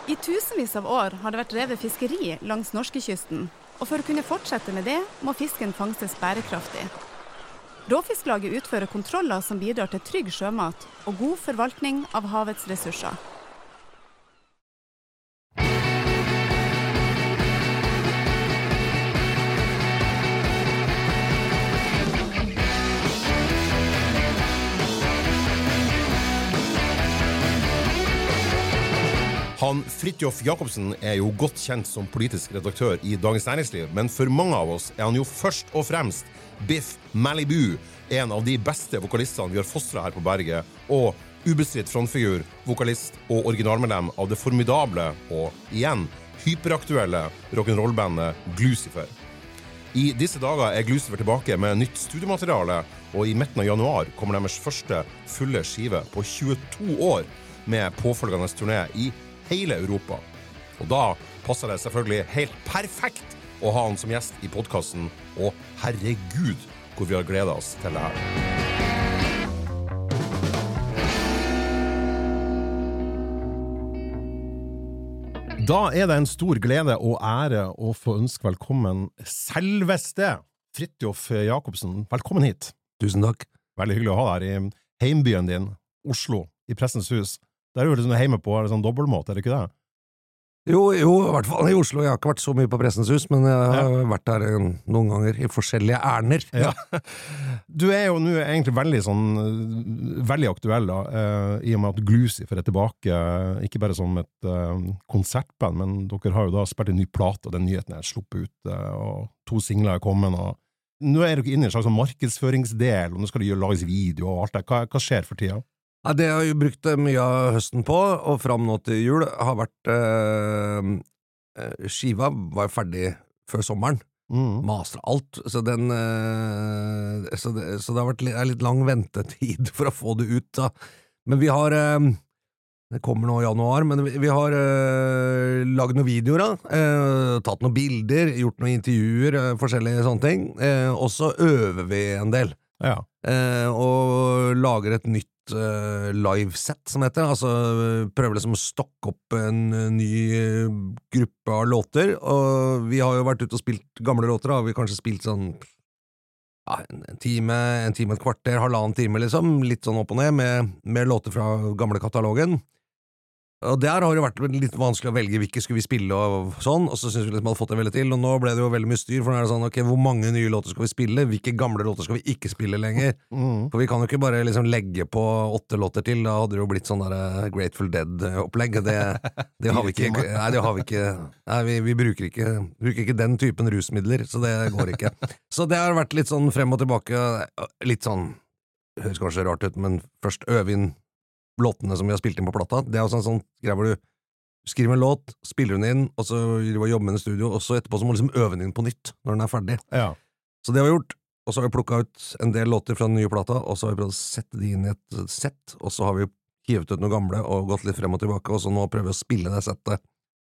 I tusenvis av år har det vært drevet fiskeri langs norskekysten, og for å kunne fortsette med det, må fisken fangstes bærekraftig. Råfisklaget utfører kontroller som bidrar til trygg sjømat og god forvaltning av havets ressurser. Han Fridtjof Jacobsen jo godt kjent som politisk redaktør I Dagens Næringsliv, men for mange av oss han jo først og fremst Biff Malibu, en av de beste vokalistene vi har fostret her på berget, og ubestridt frontfigur, vokalist og originalmedlem av det formidable og igjen hyperaktuelle rock'n'roll-bandet Glucifer. I disse dager Glucifer tilbake med nytt studiemateriale, og I midten av januar kommer deres første fulle skive på 22 år med påfølgende turné I hele Europa. Og da passer det selvfølgelig helt perfekt å ha han som gjest I podcasten, og herregud, hvor vi har gledet oss til det her. Da det en stor glede og ære å få ønske velkommen selveste Fridtjof Jacobsen. Velkommen hit. Tusen takk. Veldig hyggelig å ha deg I heimbyen din, Oslo, I Pressens hus. Det jo litt sånn hjemme på sånn dobbeltmåte, det ikke det? Jo, I hvert fall I Oslo. Jeg har ikke vært så mye på Pressens hus, men jeg har vært der noen ganger I forskjellige ærner. Ja. Du jo nå egentlig veldig aktuell da, I og med at Glucifer tilbake, ikke bare som et konsertband, men dere har jo da spilt en ny plate, og den nyheten sluppet ut, og 2 singler kommet, og nå dere inne I en slags markedsføringsdel, og nå skal det lages video og alt det. Hva skjer for tida? Ja, det har jeg jo brukt mye av høsten på, og frem nå til jul har vært skiva var ferdig før sommeren. Master alt, så den så det har vært litt lang ventetid for å få det ut da. Men vi har det kommer nå I januar, men vi har laget noen videoer da, tatt noen bilder, gjort noen intervjuer, forskjellige sånne ting, og så øver vi en del. Ja. Og lager et nytt live-set, som heter, altså prøver liksom å stokke opp en ny gruppe av låter, og vi har jo vært ute og spilt gamle låter, og vi har kanskje spilt sånn en time, et kvarter, halvannen time liksom, litt sånn opp og ned med låter fra gamle katalogen. Og der har det vært litt vanskelig å velge hvilke skulle vi spille og sånn, og så synes vi liksom hadde fått det veldig til, og nå ble det jo veldig mye styr, for nå det sånn, ok, hvor mange nye låter skal vi spille, hvilke gamle låter skal vi ikke spille lenger, for vi kan jo ikke bare liksom legge på 8 låter til, da hadde det jo blitt sånn der Grateful Dead-opplegg, det har vi ikke, nei, det har vi ikke, nei, vi bruker ikke den typen rusmidler, så det går ikke. Så det har vært litt sånn frem og tilbake, litt sånn, høres kanskje rart ut, men først øve inn låtene som vi har spilt inn på plata, det også en sånn greie hvor du skriver en låt, spiller den inn, og så jobber med den I studio, og så etterpå så må du liksom øve den inn på nytt når den ferdig. Ja. Så det har vi gjort, og så har vi plukket ut en del låter fra den nye plata, og så har vi prøvd å sette de inn I et sett, og så har vi hivet ut noen gamle og gått litt frem og tilbake, og så nå prøver vi å spille det settet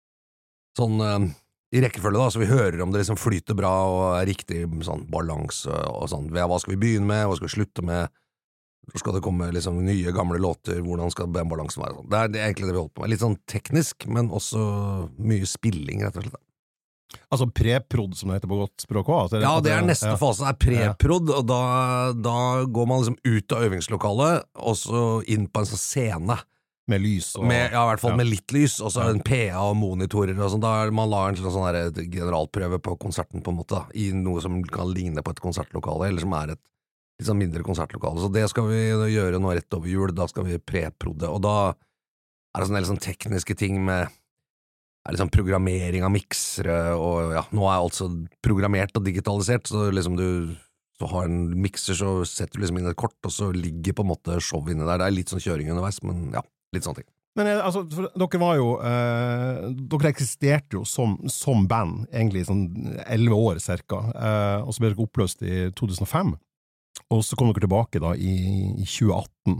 sånn I rekkefølge da, så vi hører om det liksom flyter bra og riktig sånn balanse og sånn, hva skal vi begynne med, hva skal vi slutte med, så skal det komme liksom nye gamle låter, hvordan skal den balansen være sånn. Det egentlig det vi holder på med. Litt sånn teknisk, men også mye spilling, rett og slett. Altså pre-prod, som det heter på godt språk også? Ja, det neste fase, pre-prod, og da går man liksom ut av øvingslokalet, og så inn på en sånn scene. Med lys? Og, I hvert fall med litt lys, og så en PA og monitorer og sånn. Da man la en sånn generalprøve på konserten på en måte, da, I noe som kan ligne på et konsertlokale, eller som et litt sånn mindre konsertlokale, så det skal vi gjøre nå rett over jul, da skal vi pre-prodde, og da det sånne liksom tekniske ting med liksom programmering av miksere, og ja, nå alt så programmert og digitalisert, så liksom så har en mikser, så setter du liksom inn et kort, og så ligger på en måte show inne der, det litt sånn kjøring underveis, men ja, litt sånne ting. Men altså, dere var jo dere eksisterte jo som band egentlig sånn 11 år cirka, og så ble dere oppløst I 2005, og så kom dere tilbake da I 2018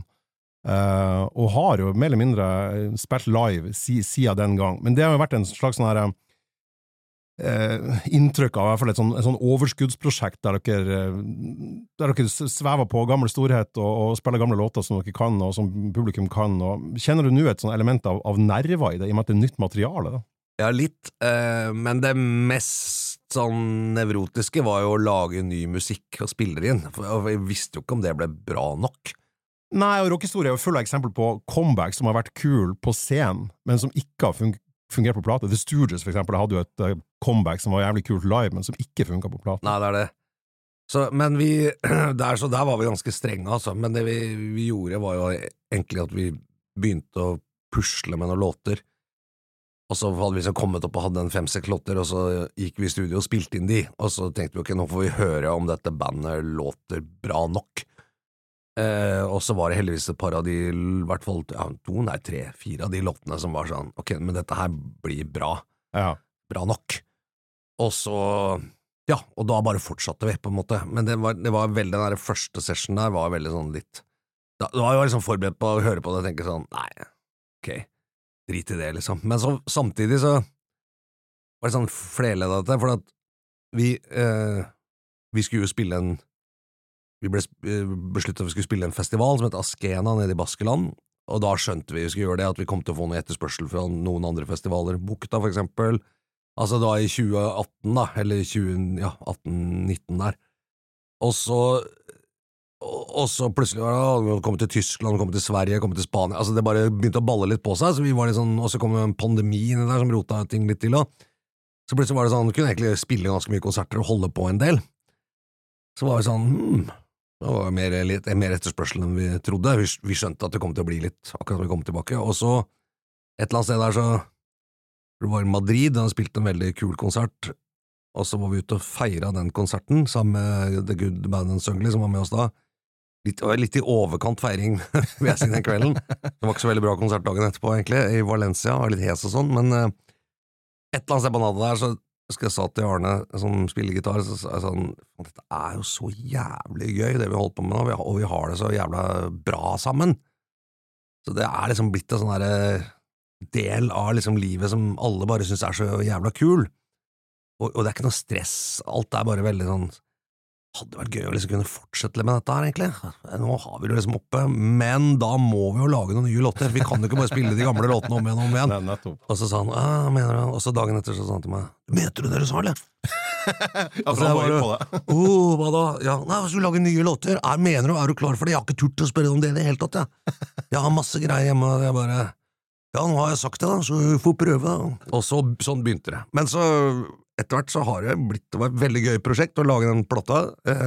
og har jo mer eller mindre spilt live siden den gang, men det har jo vært en slags sånn her inntrykk av I hvert fall et sånn overskuddsprosjekt der dere svever på gammel storhet og spiller gamle låter som dere kan og som publikum kan og kjenner du nå et sånn element av nerver I det I og med at det nytt materiale da? Ja, litt, men det mest sånn nevrotiske var jo å lage ny musikk og spille det inn, for jeg visste jo ikke om det ble bra nok. Nei, og rockhistorie jo full av eksempel på comeback som har vært kul på scenen, men som ikke har fungert på plate. The Stooges for eksempel hadde jo et comeback som var jævlig kult live, men som ikke funket på plate. Nei, det det. Så, men der var vi ganske strenge, altså. Men det vi gjorde var jo egentlig at vi begynte å pusle med noen låter, og så hadde vi så kommet opp og hadde en 5-6 låter, og så gikk vi I studio og spilte inn de, og så tenkte vi, ok, nå får vi høre om dette bandet låter bra nok. Og så var det heldigvis et par av de, I hvert fall 3-4 av de låtene som var sånn, ok, men dette her blir bra, bra nok. Og så, ja, og da bare fortsatte vi på en måte, men det var veldig, den der første session der var veldig sånn litt, da var jeg liksom forberedt på å høre på det og tenke sånn, nei, ok, drit I det liksom, men så samtidig så var det sånn flerledet dette, for at vi skulle jo spille vi besluttet at vi skulle spille en festival som heter Askena nede I Baskeland, og da skjønte vi skulle gjøre det, at vi kom til å få noe etterspørsel fra noen andre festivaler, Bukta for eksempel, altså da I 2018 da, eller 18-19 der, og så plutselig var det kommet til Tyskland, kommet til Sverige, kommet til Spania, altså det bare begynte å balle litt på seg, så vi var litt sånn, og så kom en pandemi inn der som rota ting litt til, og så plutselig var det sånn, vi kunne egentlig spille ganske mye konserter og holde på en del, så var det sånn, det var mer etterspørsel enn vi trodde. Vi skjønte at det kom til å bli litt akkurat når vi kom tilbake, og så et eller annet sted der så det var I Madrid, den spilte en veldig kul konsert, og så var vi ute og feiret den konserten sammen med The Good, Bad and Ugly som var med oss da. Litt I overkant feiring vil jeg si den kvelden. Det var ikke så veldig bra konsert dagen etterpå egentlig, I Valencia, var litt hes og sånn, men et eller annet sted på nadet der så skal jeg sa til Arne som spiller gitar, så sa jeg sånn, dette jo så jævlig gøy det vi holdt på med nå, og vi har det så jævla bra sammen. Så det liksom blitt en sånn der del av liksom livet som alle bare synes så jævla kul. Og det ikke noe stress, alt bare veldig sånn, hadde vært gøy å liksom kunne fortsette med dette her egentlig. Nå har vi det liksom oppe, men da må vi jo lage noen nye låter. Vi kan jo ikke bare spille de gamle låtene om igjen. Nei, og så sa han, mener du? Og så dagen etter så sa han til meg, mente du det du sa, eller? Ja, for han var jo på det. Hva da? Ja, nei, hvis vi lager nye låter, mener du, du klar for det? Jeg har ikke turt å spørre om det I det hele tatt, ja. Jeg har masse greier hjemme, og jeg bare, ja, nå har jeg sagt det da, så vi får prøve da. Og så, sånn begynte det. Men så etter hvert så har det var et veldig gøy prosjekt å lage den platta,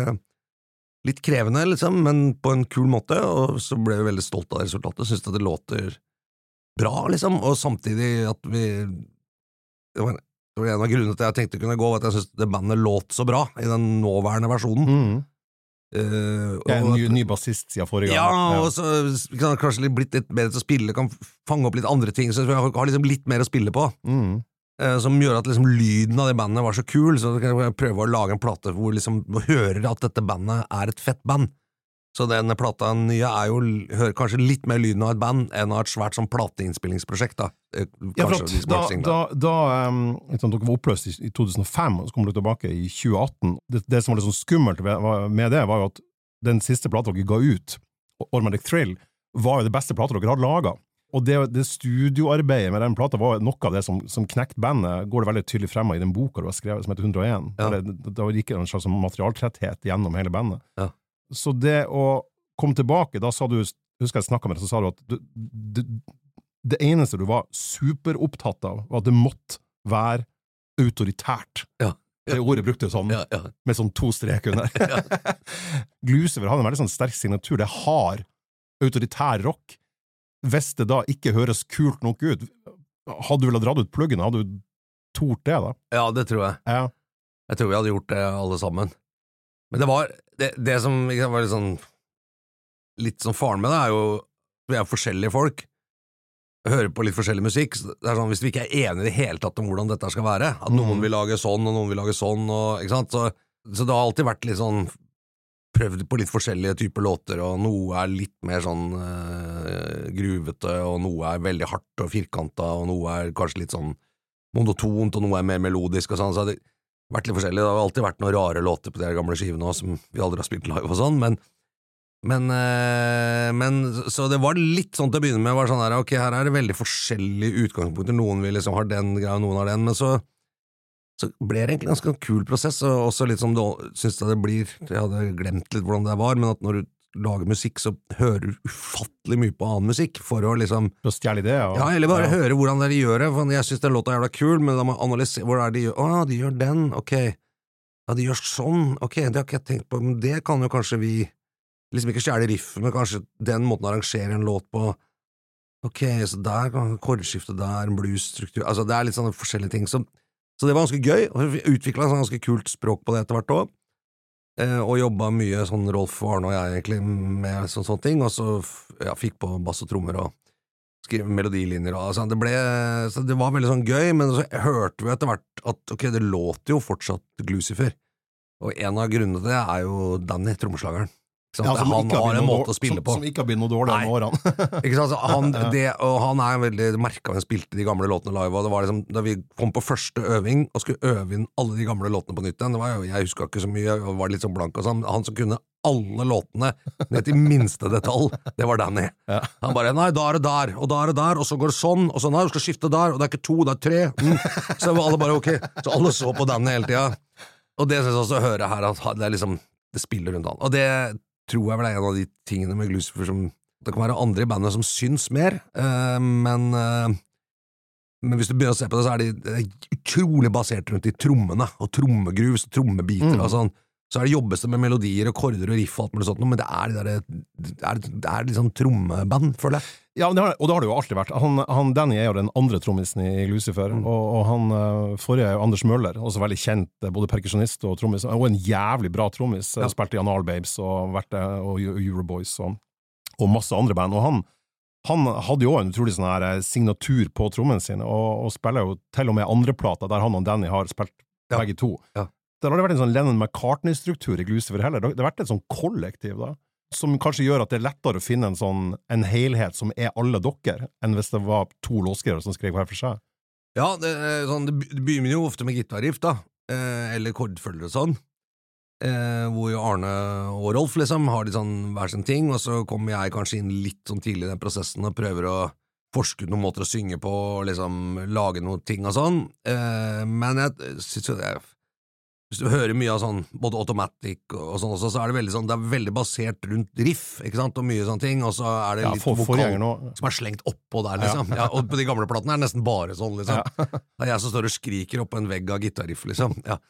litt krevende liksom, men på en kul måte, og så ble vi veldig stolt av det resultatet, synes at det låter bra liksom, og samtidig at vi, det var en av grunnene til at jeg tenkte kunne gå, at jeg synes det bandet låt så bra I den nåværende versjonen. En ny bassist siden forrige gang. Ja, og så kan det kanskje blitt litt bedre til å spille, kan fange opp litt andre ting, så vi har liksom litt mer å spille på. Som gjør at liksom lyden av det bandet var så kul, så kan jeg prøve å lage en plate hvor liksom hører at dette bandet et fett band. Så denne plata nye jo, hører kanskje litt mer lyden av et band enn av et svært sånn plateinnspillingsprosjekt da. Ja, for at da dere var oppløst I 2005, og så kom dere tilbake I 2018. Det som var litt sånn skummelt med det var jo at den siste plata dere ga ut, Automatic Thrill, var jo det beste plata dere hadde laget. Og det studioarbeidet med den plata var noe av det som knekt bandet, går det veldig tydelig frem I den boka du har skrevet som heter 101. Ja. Da gikk det en slags materialtretthet gjennom hele bandet. Ja. Så det å komme tilbake, da sa du, husker jeg snakket med deg, så sa du at det eneste du var superopptatt av, var at det måtte være autoritært. Ja. Det ordet brukte du sånn, med sånn 2 strek under. Glucifer hadde en veldig sånn sterk signatur, det har autoritær rock. Hvis det da ikke høres kult nok ut, hadde du vel dratt ut pluggen, hadde du tort det da? Ja, det tror jeg. Ja. Jeg tror vi hadde gjort det alle sammen. Men det var, det som var litt sånn faren med det, jo, vi forskjellige folk, hører på litt forskjellig musikk, så det sånn, hvis vi ikke enige I det hele tatt om hvordan dette skal være, at noen vil lage sånn, og noen vil lage sånn, og, ikke sant? Så det har alltid vært litt sånn, prøvd på litt forskjellige typer låter, og noe litt mer sånn gruvete, og noe veldig hardt og firkantet, og noe kanskje litt sånn monotont, og noe mer melodisk og sånn, så det har vært litt forskjellig. Det har alltid vært noen rare låter på de gamle skivene også, som vi aldri har spilt live og sånn, men så det var litt sånn til å begynne med, var sånn her, ok, her det veldig forskjellige utgangspunkter, noen vil liksom ha den greia, noen har den, men så ble det egentlig en ganske kul prosess, og også litt som du synes det blir, jeg hadde glemt litt hvordan det var, men at når du lager musikk, så hører du ufattelig mye på annen musikk, for å liksom stjele det, ja, eller bare høre hvordan de gjør det, for jeg synes den låta er jævla kul, men da må jeg analysere, hvor de gjør, de gjør den, ok, ja, de gjør sånn, ok, det har ikke jeg tenkt på, men det kan jo kanskje vi liksom ikke stjele riff, men kanskje den måten å arrangere en låt på, ok, så der kan kordskifte der, en bluesstruktur, altså det litt sånne forskjellige ting, så det var ganske gøy, og vi utviklet en sånn ganske kult språk på det etter hvert også, og jobbet mye sånn Rolf og Arne og jeg egentlig med sånne ting, og så fikk på bass og trommer og skrev melodilinjer, og altså, så det var veldig sånn gøy, men så hørte vi etter hvert at ok, det låter jo fortsatt Glucifer, og en av grunnene til det jo Danny, trommeslageren. Ja, han har en måte å spille på som ikke har blitt noe dårlig med årene. Ikke sant, han veldig merket han spilte de gamle låtene live, og det var liksom, da vi kom på første øving og skulle øve inn alle de gamle låtene på nytt igjen, det var jo, jeg husker ikke så mye, og var litt sånn blank og sånn, han som kunne alle låtene ned til minste detalj, det var Danny. Ja. Han bare, nei, da det der, og da det der, og så går det sånn, og så nei, du skal skifte der, og det ikke 2, det 3, så var alle bare ok, så alle så på Danny hele tiden, og det synes jeg også å høre her, at det liksom, det spiller rundt han, og det tror jeg vel en av de tingene med Glucifer som det kan være andre i bandet som syns mer, men hvis du begynner å se på det, så det utrolig basert rundt i trommene, og trommegrus, og trommebiter og sånn, så det jobbes det med melodier og korder og riff og alt mulig sånt, men det liksom trommeband, føler jeg. Ja, og det har det jo alltid vært. Danny jo den andre trommisen i Glucifer, og han forrige Anders Møller, også veldig kjent, både perkusjonist og trommis, og en jævlig bra trommis, spilte i Analbabes og Euroboys og masse andre band, og han hadde jo en utrolig sånn her signatur på trommen sin, og spiller jo til og med andre plater, der han og Danny har spilt begge to. Ja. Det har aldri vært en sånn Lennon-McCartney-struktur i Glucifer heller, det har vært et sånn kollektiv da, som kanskje gjør at det lettere å finne en helhet som alle dere, enn hvis det var 2 låtskrivere som skrev hver for seg. Ja, det begynner jo ofte med gitarriff da, eller kordfølger og sånn, hvor jo Arne og Rolf liksom har litt sånn hver sin ting, og så kommer jeg kanskje inn litt sånn tidlig i den prosessen og prøver å forske ut noen måter å synge på, og liksom lage noen ting og sånn, men jeg synes jo hvis du hører mye av sånn, både automatic og sånn også, så det veldig sånn, det veldig basert rundt riff, ikke sant, og mye sånne ting, og så det litt vokal som slengt oppå der, liksom. Ja, og på de gamle platene det nesten bare sånn, liksom. Det jeg som står og skriker opp på en vegg av gitarriff, liksom. Ja.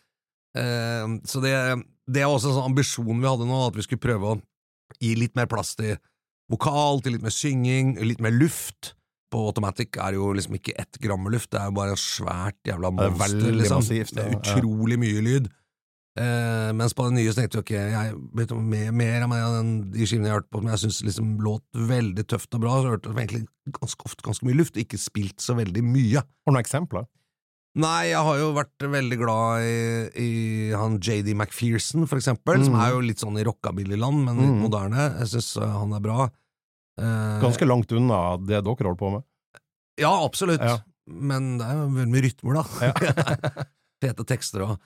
Så det også en sånn ambisjon vi hadde nå, at vi skulle prøve å gi litt mer plass til vokal, til litt mer synging, litt mer luft. På automatic jo liksom ikke 1 gram med luft, det jo bare en svært jævla monster, liksom. Massivt, det utrolig mye lyd. Mens på det nye så tenkte jeg, ok, jeg vet om mer av de skivene jeg har hørt på, men jeg synes liksom låt veldig tøft og bra, så hørte jeg egentlig ganske ofte ganske mye luft, ikke spilt så veldig mye. Har du noen eksempler? Nei, jeg har jo vært veldig glad i han J.D. McPherson, for eksempel, som jo litt sånn i rockabilly-land, men litt moderne. Jeg synes han bra. Ganske langt unna det dere holder på med. Ja, absolutt. Ja. Men det jo veldig mye rytmer, da. Ja. Fete tekster også.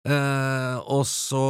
Og så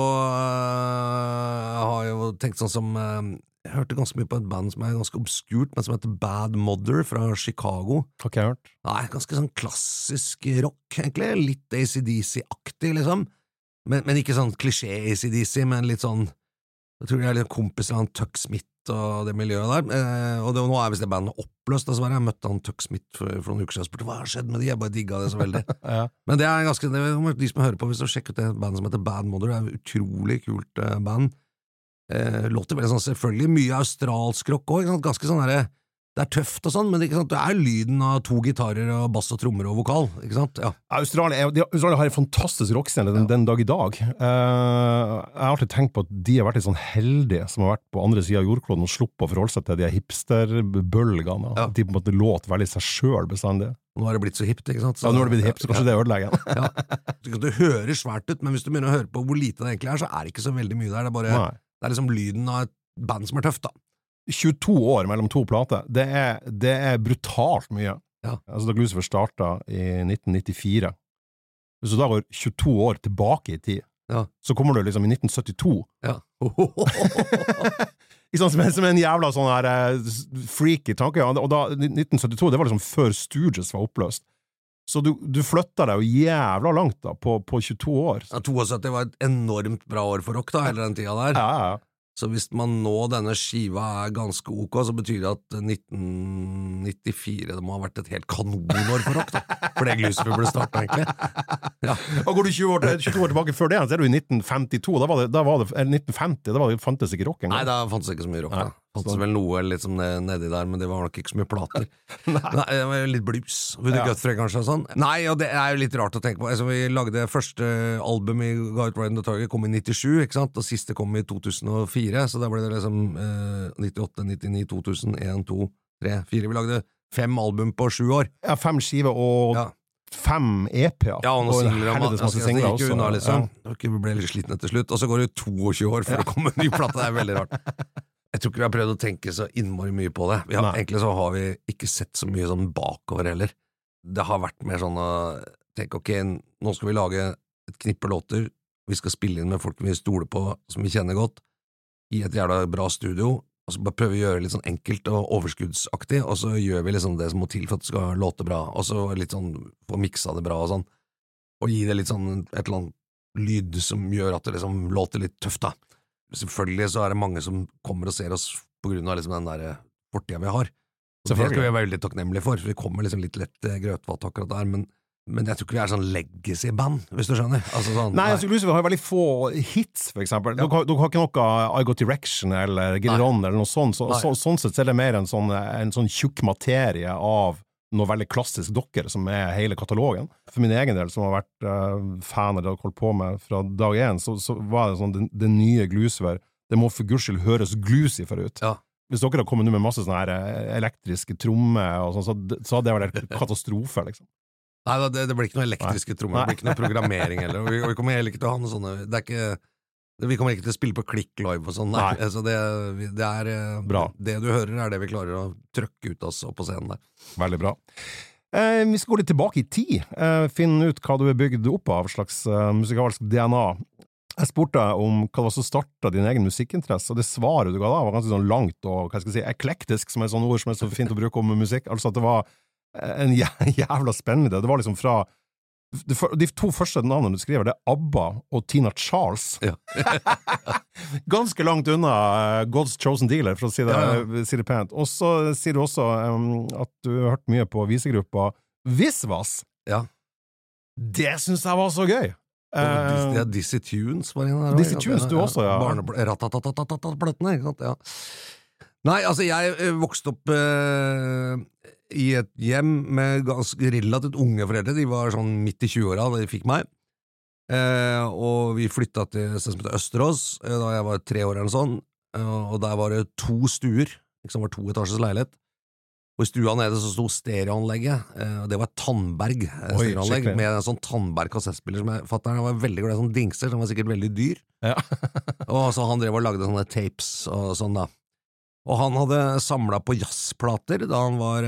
har jeg jo tenkt sånn som jeg hørte ganske mye på et band som ganske obskurt, men som heter Bad Mother fra Chicago. Har ikke jeg hørt? Nei, ganske sånn klassisk rock, egentlig. Litt AC/DC-aktig, liksom. Men ikke sånn klisjé AC/DC, men litt sånn, jeg tror jeg litt kompis av han Tuck Smith og det miljøet der, og nå hvis det bandet oppløst, dessverre. Jeg møtte han Tuck Smith for noen uker siden og spurte hva har skjedd med de, jeg bare digget det så veldig. Ja. Men det ganske, de som hører på, hvis du sjekker ut det bandet som heter Bad Mother, det et utrolig kult band. Låter veldig sånn, selvfølgelig mye australsk rock også, ganske sånn der, det tøft og sånn, men ikke sant, det lyden av 2 gitarer og bass og trommer og vokal, ikke sant? Ja. Australia har en fantastisk rockscene den dag i dag. Jeg har alltid tenkt på at de har vært litt sånn heldige som har vært på andre siden av jordkloden og sluppet å forholde seg til de hipsterbølgene. Ja. De på en måte låt veldig seg selv bestandig. Nå det blitt så hipt, ikke sant? Så, ja, nå det blitt hipt, så kanskje det ødelegger. Ja. Det hører svært ut, men hvis du begynner å høre på hvor lite det egentlig så det ikke så veldig mye der. Det bare, det liksom lyden av et band som tøft, da. 22 år mellom 2 plater, det brutalt mye. Ja. Altså da Glucifer startet i 1994. Hvis du da går 22 år tilbake i tid, Ja. så kommer du liksom i 1972. Ja. Ikke sant, som en jævla sånn her freaky tanke, og da 1972, det var liksom før Stooges var oppløst. Så du flytta deg jo jævla langt da, på 22 år. Ja, 72 var et enormt bra år for rock da, hele den tida der. Ja. Så hvis man nå denne skiva ganske ok, så betyr det at 1994, det må ha vært et helt kanonår for rock da. For det Glucifer ble startet egentlig. Ja. Og går du 22 år tilbake før det, så er du i 1952, eller 1950, det fantes ikke rock engang. Nei, da fantes ikke så mye rock da. Fantes vel noe litt som nedi der, men det var nok ikke så mye plater. Nei, det var litt blues. Woody Guthrie kanskje og sånn. Nei, og det er jo litt rart å tenke på. Altså, vi lagde første album i Guy Ride the Target, kom i 97, ikke sant? Og siste kom i 2004, så da ble det liksom 98, 99, 2000, 1, 2, 3, 4. Vi lagde 5 album på 7 år. Ja, 5 skiver og 5 EP-er. Ja, og noen singler. Det gikk jo unna, liksom. Vi ble litt slitne til slutt. Og så går det 22 år før det kommer en ny plate. Det er veldig rart. Jeg tror ikke vi har prøvd å tenke så innmari mye på det. Egentlig så har vi ikke sett så mye sånn bakover heller. Det har vært mer sånn å tenke, ok, nå skal vi lage et knippe låter, vi skal spille inn med folk vi stoler på, som vi kjenner godt, i et jævla bra studio, og så bare prøve å gjøre litt sånn enkelt og overskuddsaktig, og så gjør vi liksom det som må til for at det skal låte bra, og så litt sånn få miksa det bra og sånn, og gi det litt sånn et eller annet lyd som gjør at det liksom låter litt tøft da. Selvfølgelig så er det mange som kommer og ser oss på grunn av liksom den der fortida vi har. Så det skal vi være veldig takknemlige for, for vi kommer liksom litt lett grøtvatt akkurat der, men jeg tror ikke vi er sånn legacy-band, hvis du skjønner. Altså sånn, nei, altså Glucifer har veldig få hits, for eksempel. Ja. Dere har ikke noe I Got Direction eller Get It On eller noe sånt, sånn sett så er det mer en sånn tjukk materie av noe veldig klassisk dere, som er hele katalogen. For min egen del, som har vært fan av det dere holdt på med fra dag 1, så var det sånn, det nye Glucifer, det må for Guds skyld høres Glucifer ut. Ja. Hvis dere har kommet nå med masse sånne her elektriske trommer og sånn, så hadde det vært en katastrofe, liksom. Nei, det blir ikke noe elektriske trommer, det blir ikke noe programmering heller, og vi kommer heller ikke til å ha noe sånne, vi kommer ikke til å spille på klikk live og sånn, nei. Altså det er bra. Det du hører er det vi klarer å trykke ut oss opp på scenen der. Veldig bra. Vi skal gå litt tilbake i tid, finne ut hva du er bygd opp av, slags musikalsk DNA. Jeg spurte om hva det var som startet din egen musikkinteresse, og det svaret du ga da var ganske sånn langt og, hva skal jeg si, eklektisk, som er sånn ord som er så fint å bruke om musikk, altså at det var en jævla spennende, det var liksom fra de 2 første navnene du skriver, det er ABBA og Tina Charles. Ja. Ganske langt unna God's Chosen Dealer, for å si det pent. Og så sier du også at du har hørt mye på visegruppa Visvas. Ja. Det synes jeg var så gøy. Dizzy Tunes var en der. Dizzy Tunes, du også, ja. Ratatatatatatatatatatene, ikke sant, ja. Nei, altså, jeg vokste opp i et hjem med ganske relativt unge foreldre. De var sånn midt i 20-åra da de fikk meg, og vi flyttet til et sted som heter Østerås da jeg var 3 år eller sånn, og der var det 2 stuer, liksom var 2 etasjes leilighet, og i stua nede så stod stereoanlegget, og det var Tandberg stereoanlegg, med en sånn Tandberg kassettspiller som jeg fattet, han var veldig glad i sånne dingser, som var sikkert veldig dyr, og så han drev og lagde sånne tapes og sånn da. Og han hadde samlet på jazzplater da han var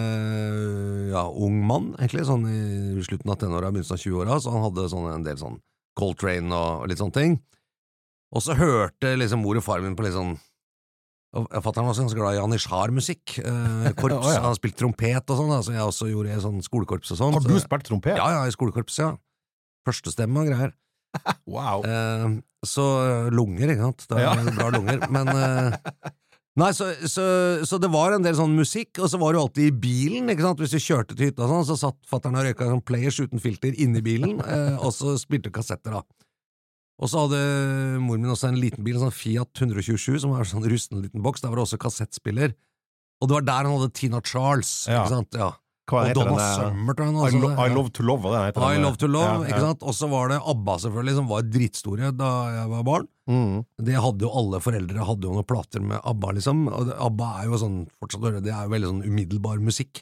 ung mann, egentlig, sånn i slutten av 10-åra, begynnelsen av 20-åra, så han hadde en del sånn Coltrane og litt sånne ting. Og så hørte liksom mor og far min på litt sånn, og fatteren var også ganske glad i janitsjar-musikk, korps, han spilte trompet og sånn, så jeg også gjorde sånn skolekorps og sånn. Har du spilt trompet? Ja, i skolekorps, ja. Førstestemme og greier. Wow. Så lunger, ikke sant? Det er bra lunger, men... Nei, så det var en del sånn musikk, og så var det jo alltid i bilen, ikke sant? Hvis vi kjørte til hytta sånn, så satt fatteren og røyka sånn players uten filter inne i bilen, og så spilte kassetter da. Og så hadde mor min også en liten bil, en sånn Fiat 127, som var en sånn rusten liten boks, der var det også kassettspiller, og det var der han hadde Tina Charles, ikke sant? Ja. Og Donna Summer, I Love to Love, hva det heter? I Love to Love, ikke sant? Og så var det ABBA selvfølgelig, som var dritstore da jeg var barn. Det hadde jo alle foreldre, hadde jo noen plater med ABBA, liksom, og ABBA er jo sånn, fortsatt å høre, det er jo veldig sånn umiddelbar musikk.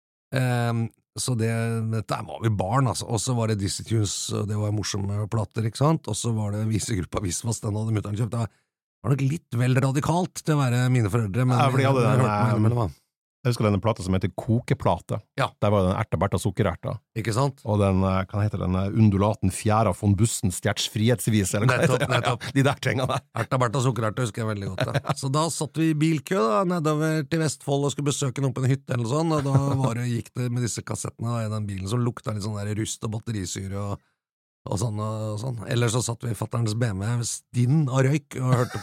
Så dette var vi barn, altså. Og så var det Dizzy Tunes, og det var morsomme plater, ikke sant? Og så var det visegruppa Visvas, den hadde mutteren kjøpt. Det var nok litt vel radikalt til å være mine foreldre, men ja, for de hadde den Jeg husker denne plata som heter Kokeplate. Ja. Der var den Erta Bertha sukkererta. Ikke sant? Og den, hva heter den, undulaten Fjæra von Bussen Stjerts frihetsvis, eller hva heter det? Nettopp. De der tingene der. Erta Bertha sukkererte husker jeg veldig godt. Ja. Så da satt vi i bilkø nedover til Vestfold og skulle besøke noen på en hytte eller noe sånt, og da gikk det med disse kassettene i den bilen som lukta litt sånn der rust og batterisyre og sånn og sånn. Eller så satt vi i fatterens BMW stinn av røyk og hørte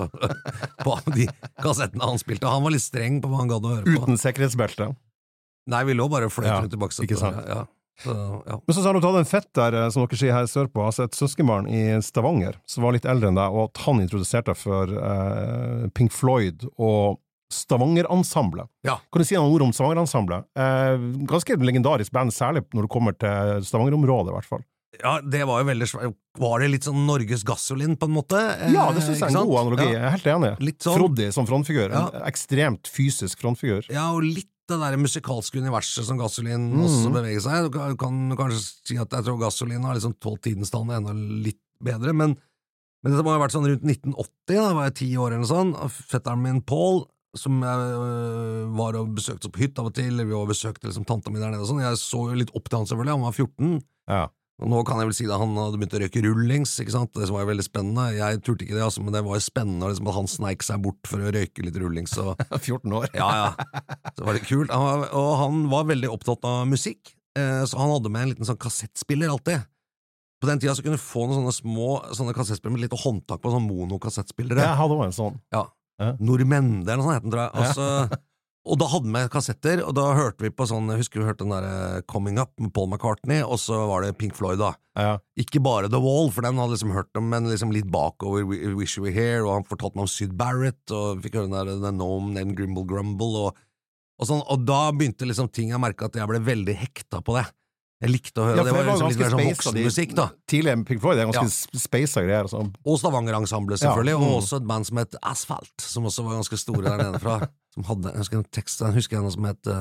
på de kassettene han spilte. Han var litt streng på hva han gadd å høre på. Uten sikkerhetsbelte. Nei, vi lå bare fløyt rundt i baksetet. Ikke sant. Ja. Så, ja. Men så har du tatt en fett der, som dere sier her sørpå, altså et søskenbarn i Stavanger, som var litt eldre enn deg, og at han introduserte deg for Pink Floyd og Stavanger-ensemblet. Ja. Kan du si noen ord om Stavanger-ensemblet? Ganske legendarisk band, særlig når du kommer til Stavanger-området, i hvert fall. Ja, det var jo veldig svært. Var det litt sånn Norges Gasolin på en måte? Ja, det synes jeg er en god analogi. Ja. Jeg er helt enig. Litt sånn. Froddy som frontfigur. Ja. En ekstremt fysisk frontfigur. Ja, og litt det der musikalske universet som Gasolin også beveger seg. Du kan kanskje si at jeg tror Gasolin har liksom 12 tidens stand enda litt bedre, men dette må ha vært sånn rundt 1980, da var jeg 10 år eller sånn, og fetteren min Paul, som jeg var og besøkte på hytt av og til, vi var og besøkte liksom tanta mi der nede og sånn, jeg så jo litt opp til han selvfølgelig, han var 14, Ja. og nå kan jeg vel si at han hadde begynt å røyke rullings, ikke sant, det som var jo veldig spennende, jeg turte ikke det, altså, men det var jo spennende liksom, at han sneik seg bort for å røyke litt rullings, og 14 år. ja, så var det kult, og han var veldig opptatt av musikk, så han hadde med en liten sånn kassettspiller alltid. På den tida så kunne du få noen sånne små sånne kassettspillere med litt håndtak på sånne monokassettspillere. Jeg hadde også en sånn. Ja. Ja. Normende eller noe sånt het den, tror jeg. Altså, og da hadde vi med kassetter, og da hørte vi på sånn, jeg husker vi hørte den der Coming Up med Paul McCartney, og så var det Pink Floyd da. Ja. Ikke bare The Wall, for den hadde liksom hørt om, men liksom litt bakover Wish You Were Here, og han fortalte meg om Syd Barrett, og fikk høre den Gnome, den Grimble Grumble, og sånn, og da begynte liksom ting jeg merket at jeg ble veldig hekta på det. Jeg likte å høre, det var liksom litt mer sånn voksenmusikk da. Tidligere Pink Floyd er ganske spacet greier. Altså. Og Stavanger-ensemblet selvfølgelig, og også et band som het Asphalt, som også var ganske store der nede fra, som hadde, jeg husker en tekst, jeg husker en som het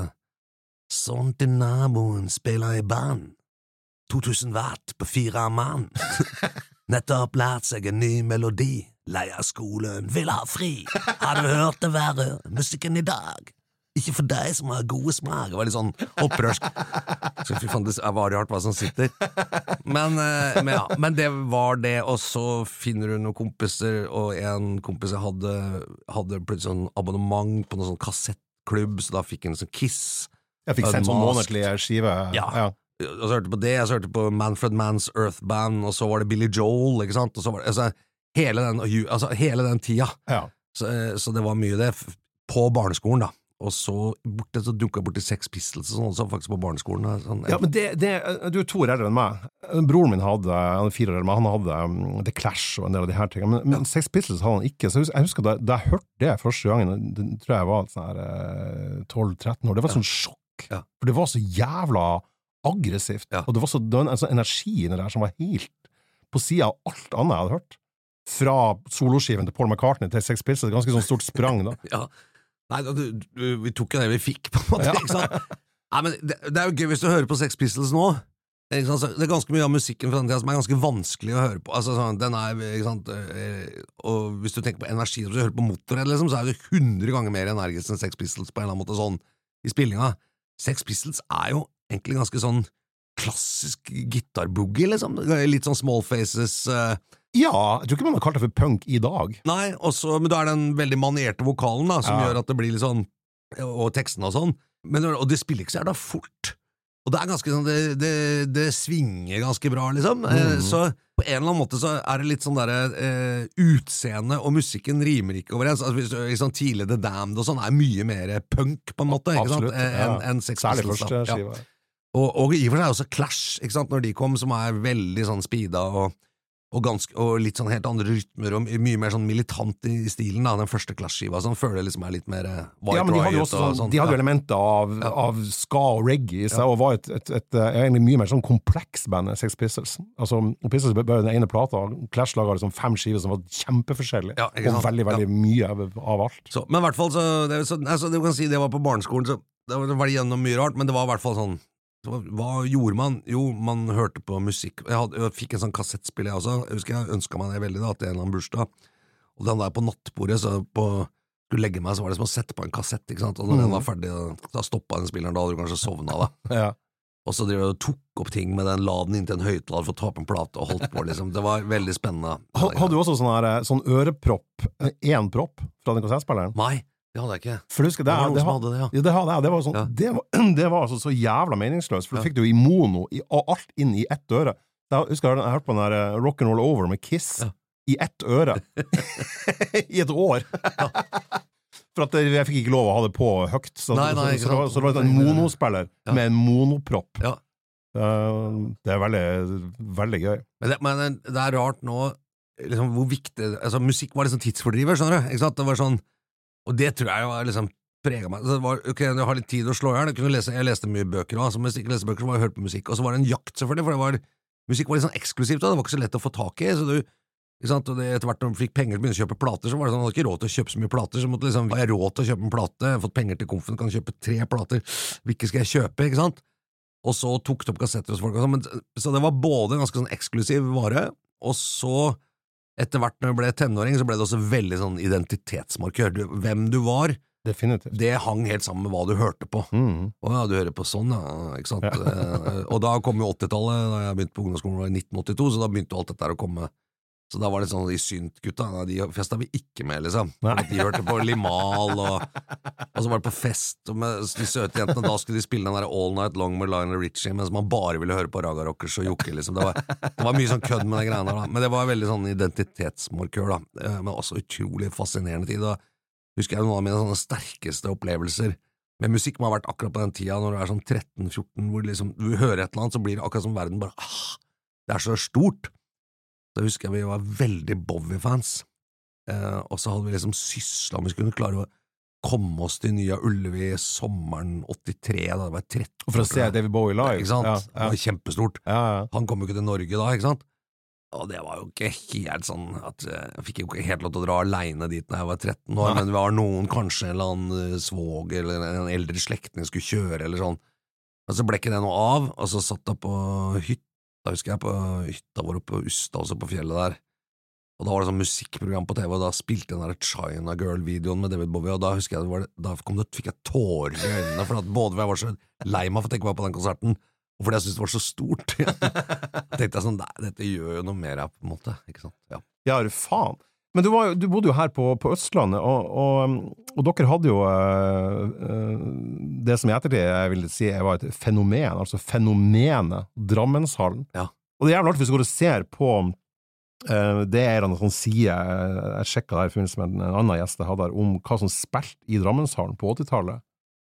Sånn til naboen spiller i band, 2000 watt på 4 mann, nettopp lært seg en ny melodi, lei av skolen, vil ha fri, har du hørt det være musikken i dag? Ikke for deg som har gode smak. Det var litt sånn opprørsk. Så fy faen, det var rart hva som sitter. Men det var det, og så finner du noen kompiser, og en kompis jeg hadde plutselig sånn abonnement på noen sånn kassettklubb, så da fikk jeg en sånn Kiss. Jeg fikk sendt sånn månedlig skive. Ja. Og så hørte jeg på det, så hørte jeg på Manfred Mann's Earth Band, og så var det Billy Joel, ikke sant? Og så var det, hele den tida. Ja. Så det var mye det på barneskolen da. Og så dukket jeg bort til Sex Pistols og sånn, også faktisk på barneskolen. Sånn, ja, men du er 2 år eldre enn meg. Broren min han er 4 år eldre, men han hadde The Clash og en del av de her tingene. Men Sex Pistols hadde han ikke. Så jeg husker da jeg hørte det første gangen, det tror jeg var sånn her 12-13 år, det var sånn sjokk. Ja. For det var så jævla aggressivt. Ja. Og det var en sånn energi i det der som var helt på siden av alt annet jeg hadde hørt. Fra soloskiven til Paul McCartney til Sex Pistols, ganske sånn stort sprang da. Ja. Nei, vi tok jo det vi fikk, på en måte, ikke sant? Nei, men det er jo gøy hvis du hører på Sex Pistols nå, ikke sant? Det er ganske mye av musikken fra den tida som er ganske vanskelig å høre på, altså sånn, den er, ikke sant, og hvis du tenker på energi, hvis du hører på Motorhead, liksom, så er det 100 ganger mer energisk enn Sex Pistols på en eller annen måte sånn, i spillinga. Sex Pistols er jo egentlig ganske sånn klassisk gitarboogie, liksom, litt sånn Small Faces, ja, jeg tror ikke man har kalt det for punk i dag. Nei, men da er den veldig manierte vokalen da, som gjør at det blir litt sånn, og teksten og sånn, og det spiller ikke så da fort, og det er ganske sånn, det svinger ganske bra liksom, så på en eller annen måte så er det litt sånn der utseende, og musikken rimer ikke overens, altså sånn tidlig The Damned og sånn er mye mer punk på en måte, ikke sant, enn Sex Pistols. Særlig første skiva. Og i og for seg også Clash, ikke sant, når de kom, som er veldig sånn speeda og litt sånn helt andre rytmer og mye mer sånn militant i stilen da, den første Clash-skiva, sånn føler jeg liksom er litt mer White ja, men de hadde jo også sånn, de hadde jo elementer av ska og reggae i seg, og var egentlig mye mer sånn kompleks band enn Sex Pistols. Altså, Pistols ble den ene plata, Clash laget liksom 5 skiver som var kjempeforskjellige, og veldig, veldig mye av alt. Så, men i hvert fall, altså, du kan si det var på barneskolen, så det var gjennom mye rart, men det var i hvert fall sånn hva gjorde man? Jo, man hørte på musikk. Jeg fikk en sånn kassettspill jeg også. Jeg husker jeg ønsket meg det veldig da, til en eller annen bursdag. Og den der på nattbordet, så på skulle legge meg, så var det som å sette på en kassett, ikke sant? Og når den var ferdig, da stoppet den spilleren, da hadde du kanskje sovnet da. Ja. Og så drev jeg og tok opp ting med den laden inntil en høyttaler for å ta på en plate og holdt på, liksom. Det var veldig spennende. Hadde du også sånn ørepropp, en propp fra den kassettspilleren? Nei, det hadde jeg ikke. For husk, det var noen som hadde det, ja. Ja, det hadde jeg. Det var, sånn, det var altså så jævla meningsløst, for du fikk det jo i mono, og alt inn i ett øre. Jeg husker jeg hørte på den der Rock'n'Roll Over med Kiss i ett øre. I et år. For at jeg fikk ikke lov å ha det på høyt, så det var en monospiller med en monopropp. Ja. Det veldig, veldig gøy. Men det rart nå, liksom, hvor viktig, altså musikk var liksom tidsfordriver, skjønner du? Ikke sant? Det var sånn, og det tror jeg var liksom preget meg. Det var, ok, jeg har litt tid å slå her, jeg leste mye bøker også, så hvis jeg ikke leste bøker, så var jeg hørt på musikk, og så var det en jakt selvfølgelig, for musikk var litt sånn eksklusivt, og det var ikke så lett å få tak i, så du ikke sant? Og etter hvert når du fikk penger til å begynne å kjøpe plater, så var det sånn, du hadde ikke råd til å kjøpe så mye plater, så måtte liksom, jeg råd til å kjøpe en plate, jeg har fått penger til konfen, kan kjøpe 3 plater, hvilke skal jeg kjøpe, ikke sant? Og så tok det opp kassetter hos folk, så det var både en ganske sånn eksklusiv vare, og så, etter hvert når jeg ble tenåring, så ble det også veldig sånn identitetsmarkør, hvem du var, definitivt. Det hang helt sammen med hva du hørte på. Og ja, du hører på sånn, ja, ikke sant? Og da kom jo 80-tallet, da jeg begynte på ungdomsskolen i 1982, så da begynte alt dette å komme. Så da var det sånn, de synt-gutta, de festet vi ikke med, liksom. De hørte på Limahl, og så var det på fest, og med de søte jentene, da skulle de spille den der All Night Long med Lionel Richie, mens man bare ville høre på Raga Rockers og Jokke, liksom. Det var mye sånn kødd med de greiene der, da. Men det var veldig sånn identitetsmarkør, da. Men også utrolig fascinerende tid, da. Husker jeg noen av mine sånne sterkeste opplevelser med musikk som har vært akkurat på den tida, når du sånn 13-14, hvor liksom, du hører et eller annet, så blir det akkurat som verden bare, det så stort. Da husker jeg vi var veldig Bowie-fans, og så hadde vi liksom sysla om vi skulle klare å komme oss til Nya Ullevi sommeren 83, da det var 13. For å se David Bowie live. Ikke sant? Det var kjempestort. Ja. Han kom jo ikke til Norge da, ikke sant? Og det var jo ikke helt sånn at jeg fikk jo ikke helt lov til å dra alene dit når jeg var 13 år, men det var noen, kanskje en eller annen svåg eller en eldre slektning skulle kjøre eller sånn. Og så ble ikke det noe av, og så satt jeg på hytta, husker jeg, på hytta vår oppe på Usta, også på fjellet der. Og da var det sånn musikkprogram på TV, og da spilte den der China Girl-videoen med David Bowie, og da husker jeg, da fikk jeg tårer i øynene, for at både jeg var så lei meg for at jeg ikke var på den konserten, og fordi jeg synes det var så stort. Jeg tenkte sånn, dette gjør jo noe mer på en måte, ikke sant? Ja, faen. Men du bodde jo her på Østlandet, og dere hadde jo det som i ettertid jeg vil si var et fenomen, altså fenomenet Drammenshallen. Ja. Og det er jævlig artig hvis du går og ser på det en sånn side jeg sjekket der i forbindelse med en annen gjest jeg hadde her, om hva som spilte i Drammenshallen på 80-tallet.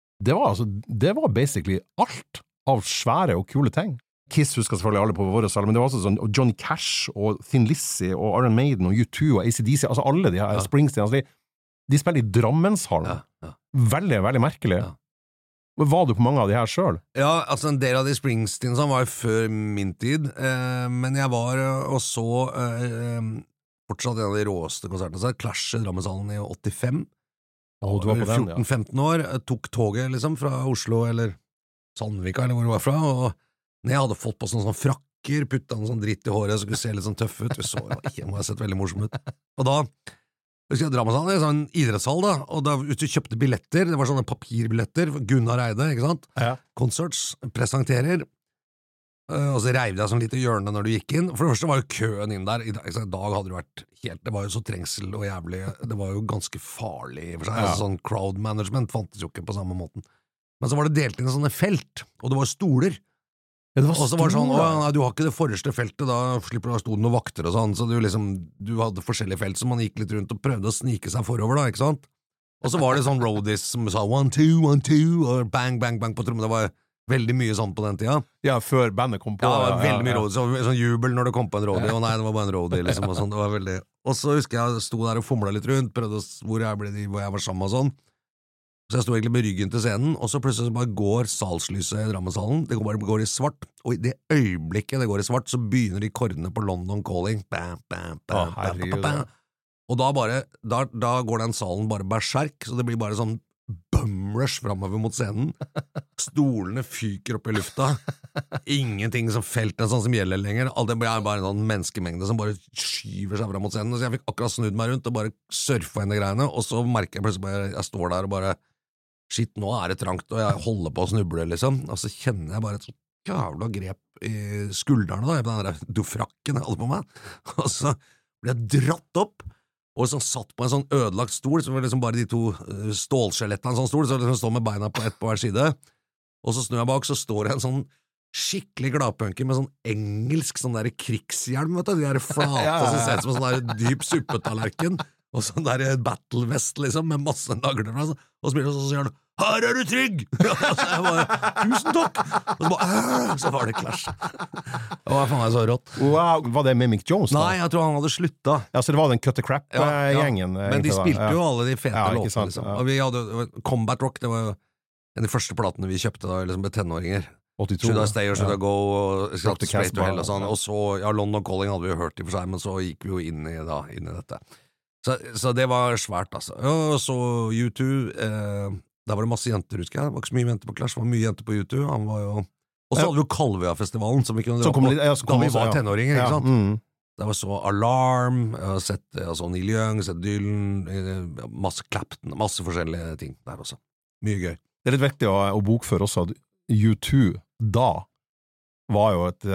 Det var basically alt av svære og kule ting. Kiss husker selvfølgelig alle på våre saler, men det var også sånn Johnny Cash og Thin Lizzy og Iron Maiden og U2 og AC/DC, altså alle de her, Springsteen, altså de spiller i Drammenshallen. Ja. Veldig, veldig merkelig. Ja. Var du på mange av de her selv? Ja, altså en del av de Springsteen som var før min tid, men jeg var og så fortsatt en av de råeste konsertene, så Clash i Drammenshallen i 85. Du var på den, ja. 14-15 år, tok toget liksom fra Oslo, eller Sandvika, eller hvor det var fra, og når jeg hadde fått på sånn frakker, puttet noe sånn dritt i håret, så kunne se litt sånn tøff ut, så ikke må jeg sett veldig morsom ut. Og da, husker jeg Drammenshallen, en sånn idrettshall da, og da du kjøpte billetter, det var sånne papirbilletter, Gunnar Eide, ikke sant? Ja. Concerts, presenterer, og så reiv jeg sånn litt i hjørnet når du gikk inn. For det første var jo køen inn der, i dag hadde det vært helt, det var jo så trengsel og jævlig, det var jo ganske farlig for seg, altså sånn crowd management fantes jo ikke på samme måten. Men så var det delt inn i sånne felt, og det var stoler. Ja, og så var det sånn, nei, du har ikke det forreste feltet, da slipper du å stå noen vakter og sånn, så du hadde forskjellige felt som man gikk litt rundt og prøvde å snike seg forover da, ikke sant? Og så var det sånn roadies som sa 1, 2, 1, 2, og bang, bang, bang på trommen, det var veldig mye sånn på den tida. Ja, før bandet kom på. Ja, det var veldig mye roadies, sånn jubel når det kom på en roadie, og nei, det var bare en roadie, liksom, og sånn, det var veldig... Og så husker jeg sto der og fomlet litt rundt, prøvde hvor jeg var sammen og sånn. Så jeg stod egentlig med ryggen til scenen, og så plutselig så bare går salslyset i Drammenshallen, det går i svart, og i det øyeblikket det går i svart, så begynner de kordene på London Calling, bam, bam, bam, bam, bam, bam. Og da går den salen bare berserk, så det blir bare sånn bumrush fremover mot scenen. Stolene fyker opp i lufta. Ingenting som felten sånn som gjelder lenger. Alt det er bare en sånn menneskemengde som bare skyver seg frem mot scenen. Så jeg fikk akkurat snudd meg rundt og bare surfa inn i greiene, og så merker jeg plutselig bare, jeg står der og bare shit, nå det trangt, og jeg holder på å snuble, liksom. Og så kjenner jeg bare et sånt jævla grep i skuldrene da, på den der dofrakken jeg holder på med. Og så ble jeg dratt opp, og så satt på en sånn ødelagt stol, så var det liksom bare de to stålskjelettene, en sånn stol, så liksom står med beina på ett på hver side, og så snur jeg bak, så står det en sånn skikkelig gladpunker med sånn engelsk sånn der krigshjelm, vet du, de der flate som ser ut som en sånn der dyp suppetallerken, og sånn der battlevest liksom, med masse nagler, og så blir det sånn, så sier han, her du trygg! Og så jeg bare, tusen takk! Og så bare, så var det Clash. Og jeg fant meg så rått. Wow, var det med Mick Jones da? Nei, jeg tror han hadde sluttet. Ja, så det var den Cut the Crap-gjengen. Men de spilte jo alle de fete låtene, liksom. Og vi hadde Combat Rock, det var jo en av de første platene vi kjøpte da, liksom med tenåringer. 82. Should I Stay or Should I Go, og Straight to Hell og sånn. Og så, London Calling hadde vi jo hørt i for seg, men så gikk vi jo inn i dette. Så det var svært, altså. Og så U2, der var det masse jenter, husker jeg. Det var ikke så mye jenter på Clash, det var mye jenter på U2. Han var jo... Og så hadde vi jo Kalvøya-festivalen, som vi kunne dra på da vi var tenåringer, ikke sant? Det var så Alarm, jeg har sett Neil Young, sett Dylan, masse Clapton, masse forskjellige ting der også. Mye gøy. Det litt viktig å bokføre også at U2 da var jo det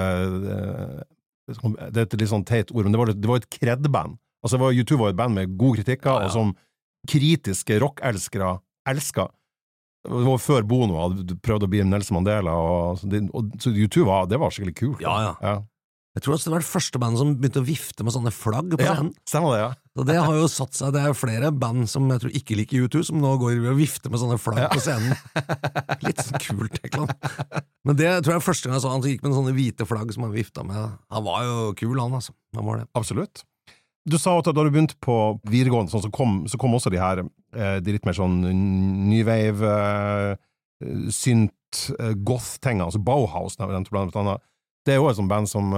er et litt sånn teit ord, men det var et kredband. Altså U2 var et band med gode kritikker, og som kritiske rockelskere elsket. Det var før Bono hadde prøvd å bli Nelson Mandela, så U2 det var skikkelig kult. Ja. Jeg tror også det var det første bandet som begynte å vifte med sånne flagg på scenen. Ja, stemmer det, ja. Så det har jo satt seg, det er jo flere band som jeg tror ikke liker U2, som nå går og vifter med sånne flagg på scenen. Litt sånn kult, egentlig. Men det tror jeg første gang jeg så han som gikk med sånne hvite flagg som han vifta med. Han var jo kul, han altså. Han var det. Absolutt. Du sa at da du begynte på videregående, så kom også de her, de litt mer sånn ny-wave, synt, goth-tingene, altså Bauhaus, blant annet. Det er jo et sånt band som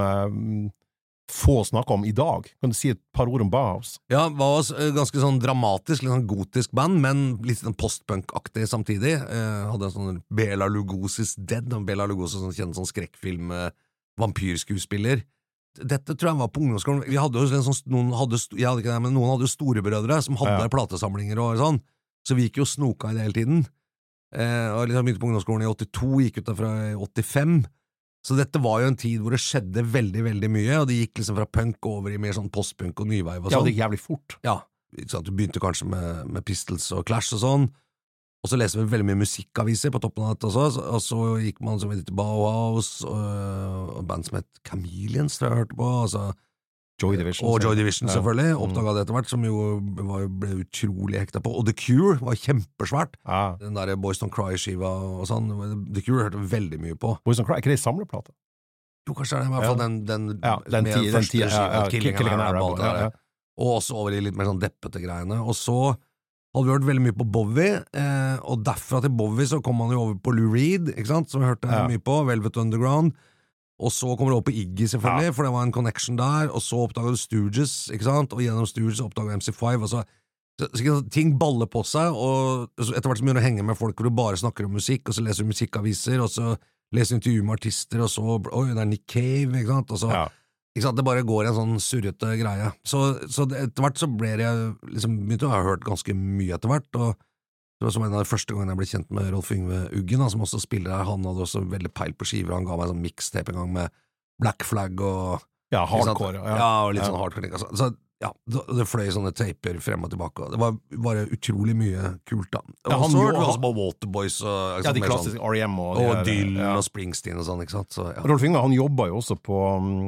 få snakker om i dag. Kan du si et par ord om Bauhaus? Ja, det var ganske sånn dramatisk, litt sånn gotisk band, men litt sånn postpunk-aktig samtidig. Hadde en sånn Bela Lugosi's Dead, og Bela Lugosi sånn kjent sånn skrekkfilm, vampyrskuespiller. Dette tror jeg var på ungdomsskolen. Vi hadde jo noen hadde jo storebrødre som hadde platesamlinger og sånn, så vi gikk jo snoka i det hele tiden. Og liksom begynte på ungdomsskolen i 82, gikk ut derfra i 85. Så dette var jo en tid hvor det skjedde veldig, veldig mye, og det gikk liksom fra punk over i mer sånn postpunk og nyveiv og sånn. Ja, det gikk jævlig fort. Ja, du begynte kanskje med Pistols og Clash og sånn, og så leste vi veldig mye musikkaviser på toppen av dette også, og så gikk man så vidt til Bauhaus, og band som het Chameleons, tror jeg hørte på, altså Joy Division. Og Joy Division, selvfølgelig, oppdaget det etter hvert, som jo ble utrolig hekta på, og The Cure var kjempesvært. Den der Boys Don't Cry-skiva og sånn, The Cure hørte veldig mye på. Boys Don't Cry, ikke det i samleplate? Jo, kanskje det, i hvert fall den første skiva, Killing an Arab, og også over i litt mer sånn deppete greiene, og så hadde vi hørt veldig mye på Bowie, og derfra til Bowie så kom man jo over på Lou Reed, ikke sant, som vi hørte mye på, Velvet Underground, og så kommer det over på Iggy selvfølgelig, for det var en connection der, og så oppdaget du Stooges, ikke sant, og gjennom Stooges oppdaget MC5, og så ting baller på seg, og etter hvert så begynner du å henge med folk hvor du bare snakker om musikk, og så leser du musikkaviser, og så leser du intervju med artister, og så, oi, det er Nick Cave, ikke sant, og så ikke sant, det bare går en sånn surrete greie. Så etter hvert så ble jeg liksom, begynte å ha hørt ganske mye etter hvert, og det var som en av de første gangene jeg ble kjent med Rolf Yngve Uggen, som også spiller her. Han hadde også veldig peil på skiver, han ga meg en sånn mixtape en gang med Black Flag og hardcore, og litt sånn hardcore ting. Så det fløy sånne taper frem og tilbake, og det var bare utrolig mye kult da. Og så hørte vi også på Waterboys og de klassiske R.E.M. og Dylan og Springsteen og sånn, ikke sant? Så, Rolf Yngve, han jobbet jo også på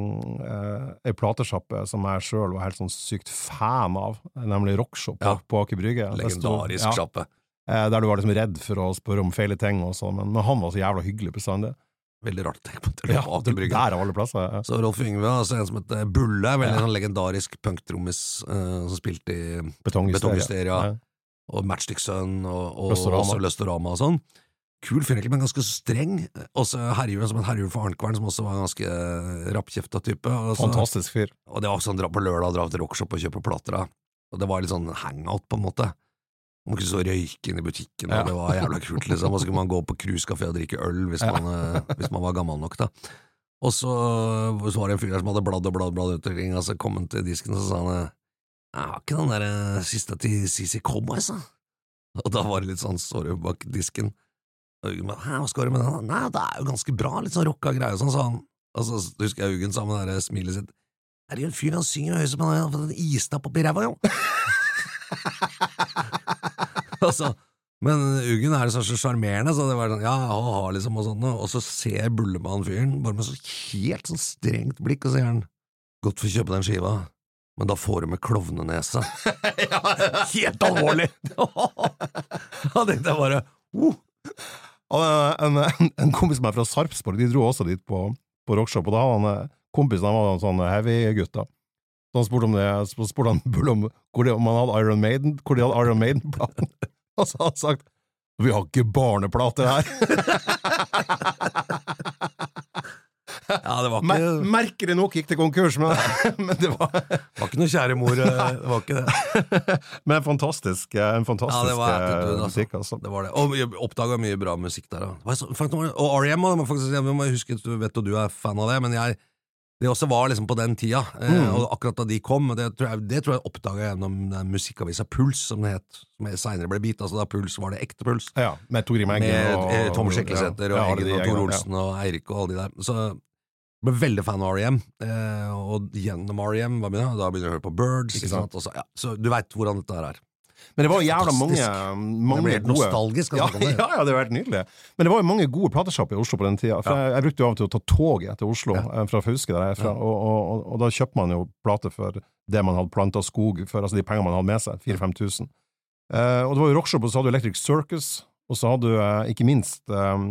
en platesjappe som jeg selv var helt sånn sykt fan av, nemlig Rockshop på Aker Brygge. Legendarisk sjappe. Der du var liksom redd for å spørre om feile ting og sånn, men han var så jævla hyggelig bestandig. Veldig rart å tenke på det. Der av alle plasser. Så Rolf Yngve, altså en som heter Bulle, veldig sånn legendarisk punktrommis som spilte i Betonghysteria, og Matchstick Sun, og også Løstorama og sånn. Kul fyr, men ganske streng. Også Herjul, som en Herjul for Arnkvern, som også var en ganske rappkjefta type. Fantastisk fyr. Og det var sånn, dra på lørdag, dra til Rockshop og kjøpe plater, og det var litt sånn hangout på en måte. Man kunne så røyke inn i butikken, og det var jævla kult, liksom. Og så kunne man gå på cruisekafé og drikke øl hvis man var gammel nok, da. Og så var det en fyr der som hadde bladd ut omkring, og så kom han til disken, og så sa han, jeg har ikke den der siste til CC Cowboys, da. Og da var det litt sånn såre bak disken. Og Eugen bare, hva skal du med den? Nei, det jo ganske bra, litt sånn rocka greier, sånn, sa han. Og så husker jeg Eugen sammen med det der smilet sitt. Det jo en fyr, han synger høyest, men han har fått en isnapp oppi ræva, jo. Altså, men Eugen så charmerende, så det var sånn, liksom, og sånn, og så ser Bullemann-fyren, bare med så helt sånn strengt blikk, og så sier han, godt for å kjøpe den skiva, men da får du med klovnenese. Helt alvorlig! Da tenkte jeg bare, En kompis med meg fra Sarpsborg, de dro også dit på rockshop, og da hadde han kompisen, han var en sånn heavy-gutt da. Så han spurte han Bull om han hadde Iron Maiden, hvor de hadde Iron Maiden-platen. Og så hadde han sagt, vi har ikke barneplater her. Ja, det var ikke... Merkelig nok gikk det konkurs, men det var ikke noe kjære mor, det var ikke det. Men en fantastisk musikk, altså. Det var det, og jeg oppdaget mye bra musikk der. Og R.E.M. Jeg må huske, vet du fan av det, men det også var liksom på den tida, og akkurat da de kom, det tror jeg oppdaget gjennom den musikkavisa Puls, som det het, som senere ble bit, altså da Puls var det ekte Puls. Ja, med Torgrim Eggen med Tom Sjekkelsæter og Eggen og Tor Olsen og Eirik og alle de der. Så jeg ble veldig fan av R.E.M., og gjennom R.E.M. da begynner jeg å høre på Birds, ikke sant? Og så du vet hvordan dette her Men det var jævla mange det ble helt gode nostalgisk ja, det var helt nydelig. Men det var jo mange gode plateshopper i Oslo på den tida. For jeg brukte jo av og til å ta toget til Oslo fra Fauske der jeg fra, og da kjøpte man jo plater for det man hadde plantet skog for, altså de pengene man hadde med seg, 4-5 tusen. Og det var jo rockshop, og så hadde du Electric Circus, og så hadde du ikke minst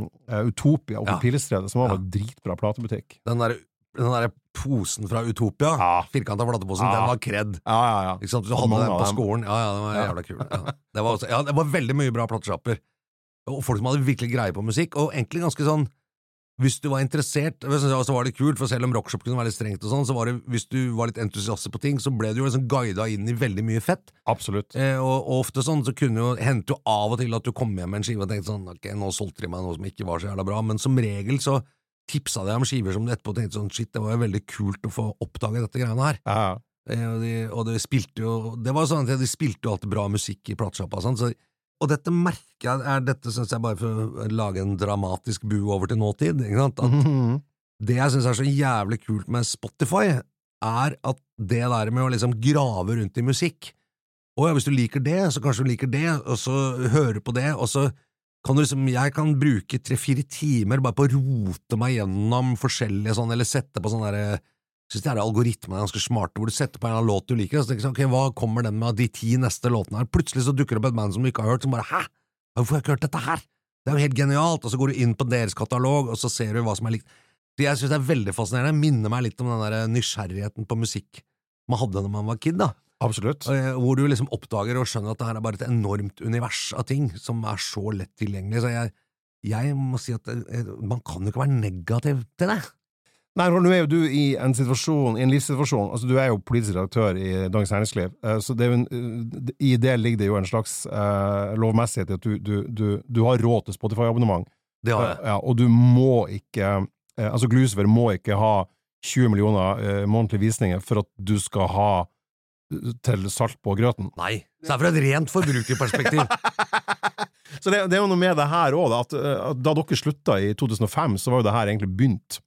Utopia oppe på Pilestredet, som var en dritbra platebutikk. Den der posen fra Utopia, firkantet flateposen, den var kred. Ikke sant? Du hadde den på skolen. Den var jævla kul. Det var veldig mye bra plateshopper. Og folk som hadde virkelig greie på musikk, og egentlig ganske sånn, hvis du var interessert, så var det kult, for selv om rockshop kunne være litt strengt og sånn, så var det, hvis du var litt entusiastisk på ting, så ble du jo liksom guidet inn i veldig mye fett. Absolutt. Og ofte sånn, så kunne jo, hendte jo av og til at du kom hjem med en skive og tenkte sånn, ok, nå solgte de meg noe som ikke var så jævla bra, men som regel så tipsa de om skiver som du etterpå tenkte sånn, shit, det var jo veldig kult å få oppdage dette greiene her. Og de spilte jo, det var sånn at de spilte jo alltid bra musikk i plateshoppa og sånn, og dette merket jeg, dette synes jeg bare for å lage en dramatisk bu over til nåtid, ikke sant? At det jeg synes så jævlig kult med Spotify, at det der med å liksom grave rundt i musikk, og hvis du liker det, så kanskje du liker det, og så hører på det, og så kan du liksom, jeg kan bruke 3-4 timer bare på å rote meg gjennom forskjellige sånn, eller sette på sånn der, synes det algoritmen ganske smarte, hvor du setter på en eller annen låt du liker, og så tenker du sånn, ok, hva kommer den med de 10 neste låtene her? Plutselig så dukker det opp et band som du ikke har hørt, som bare, hæ? Hvorfor har jeg ikke hørt dette her? Det jo helt genialt, og så går du inn på deres katalog, og så ser du hva som likt. Så jeg synes det veldig fascinerende, minner meg litt om den der nysgjerrigheten på musikk man hadde når man var kid, da. Absolutt. Hvor du liksom oppdager og skjønner at det her bare et enormt univers av ting, som så lett tilgjengelig, så jeg må si at man kan jo ikke være negativ til det. Nei, nå jo du i en situasjon, i en livssituasjon, altså du jo politisk redaktør i Dagens Næringsliv, så det i det ligger det jo en slags lovmessighet at du har råd til Spotify-abonnement. Det har jeg. Og du må ikke, altså Glucifer må ikke ha 20 millioner månedlige visninger for at du skal ha til salt på grøten. Nei, så det fra et rent forbrukerperspektiv. Så det jo noe med det her også, at da dere slutta i 2005, så var jo det her egentlig begynt.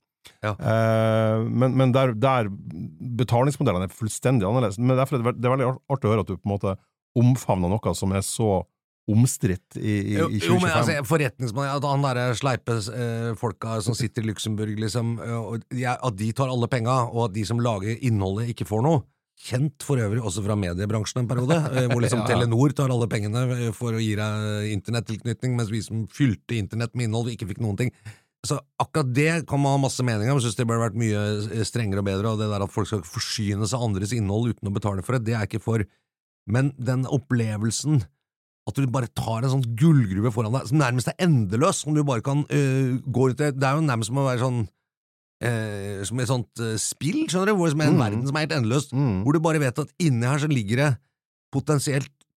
Men der betalingsmodellene fullstendig annerledes, men derfor det veldig artig å høre at du på en måte omfavner noe som så omstridt i 2025. Jo, men altså, forretningsmannen, han der sleipe folka som sitter i Luxemburg, liksom, at de tar alle penger, og at de som lager innholdet ikke får noe, kjent for øvrig også fra mediebransjen en periode, hvor liksom Telenor tar alle pengene for å gi deg internettilknytning, mens vi som fylte internett med innhold ikke fikk noen ting. Så akkurat det kan man ha masse meninger om. Jeg synes det burde vært mye strengere og bedre, og det der at folk skal forsyne seg andres innhold uten å betale for det, det jeg ikke for. Men den opplevelsen at du bare tar en sånn gullgruve foran deg, som nærmest endeløs, som du bare kan gå ut til, det jo nærmest som å være sånn som et sånt spill, skjønner du, hvor det en verden som helt endeløst, hvor du bare vet at inni her så ligger det potensielt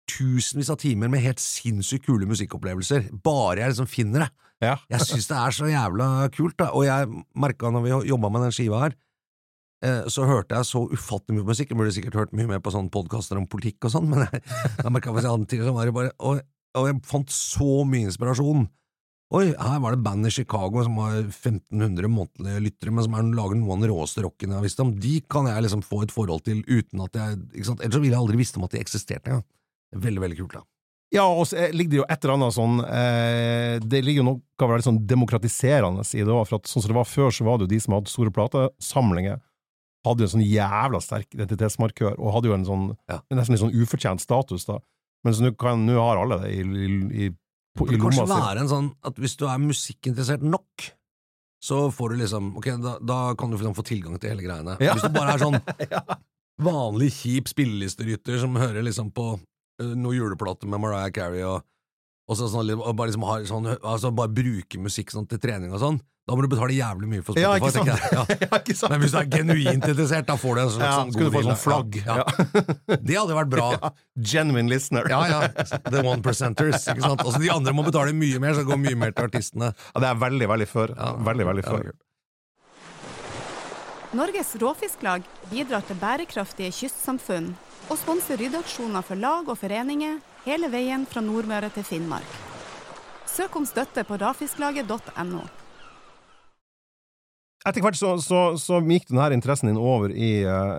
tusenvis av timer med helt sinnssykt kule musikkopplevelser, bare jeg liksom finner det. Ja. Jeg synes det så jævla kult da, og jeg merket når vi jobbet med den skiva her, så hørte jeg så ufattelig mye musikk. Jeg burde sikkert hørt mye mer på sånne podcaster om politikk og sånn, men jeg merket hva jeg hadde til, så var det bare, og jeg fant så mye inspirasjon. Oi, her var det band i Chicago som har 1500 månedlige lyttere, men som lager noen av den råeste rocken jeg har visst om. De kan jeg liksom få et forhold til uten at jeg, ikke sant? Ellers så ville jeg aldri visst om at de eksisterte. Ja. Det veldig, veldig kult da. Ja, og så ligger det jo et eller annet sånn, det ligger jo noe veldig sånn demokratiserende i det også, for at sånn som det var før, så var det jo de som hadde store platesamlinger, hadde jo en sånn jævla sterk identitetsmarkør, og hadde jo en sånn, nesten en sånn ufortjent status da, men så nå har alle det i det kan kanskje være en sånn, at hvis du musikkinteressert nok, så får du liksom, ok, da kan du få tilgang til hele greiene. Ja. Hvis du bare sånn vanlig kjip spillelisterytter som hører liksom på noen juleplater med Mariah Carey og bare liksom har sånn, altså bare bruker musikk sånn til trening og sånn, da må du betale jævlig mye for Spotify. Ja, ikke sant? Ja, ikke sant? Men hvis du genuint interessert, da får du en slags sånn god sånn flagg. Ja. Det hadde vært bra. Ja. Genuine listener. Ja. The 1%ers, ikke sant? Altså de andre må betale mye mer, så det går mye mer til artistene. Ja, det veldig, veldig for. Ja. Veldig for. Norges Råfisklag bidrar til bærekraftige kystsamfunn og sponser ryddeaksjoner for lag og foreninger hele veien fra Nordmøre til Finnmark. Søk om støtte på ravfisklaget.no. Etter hvert så gikk denne interessen din over i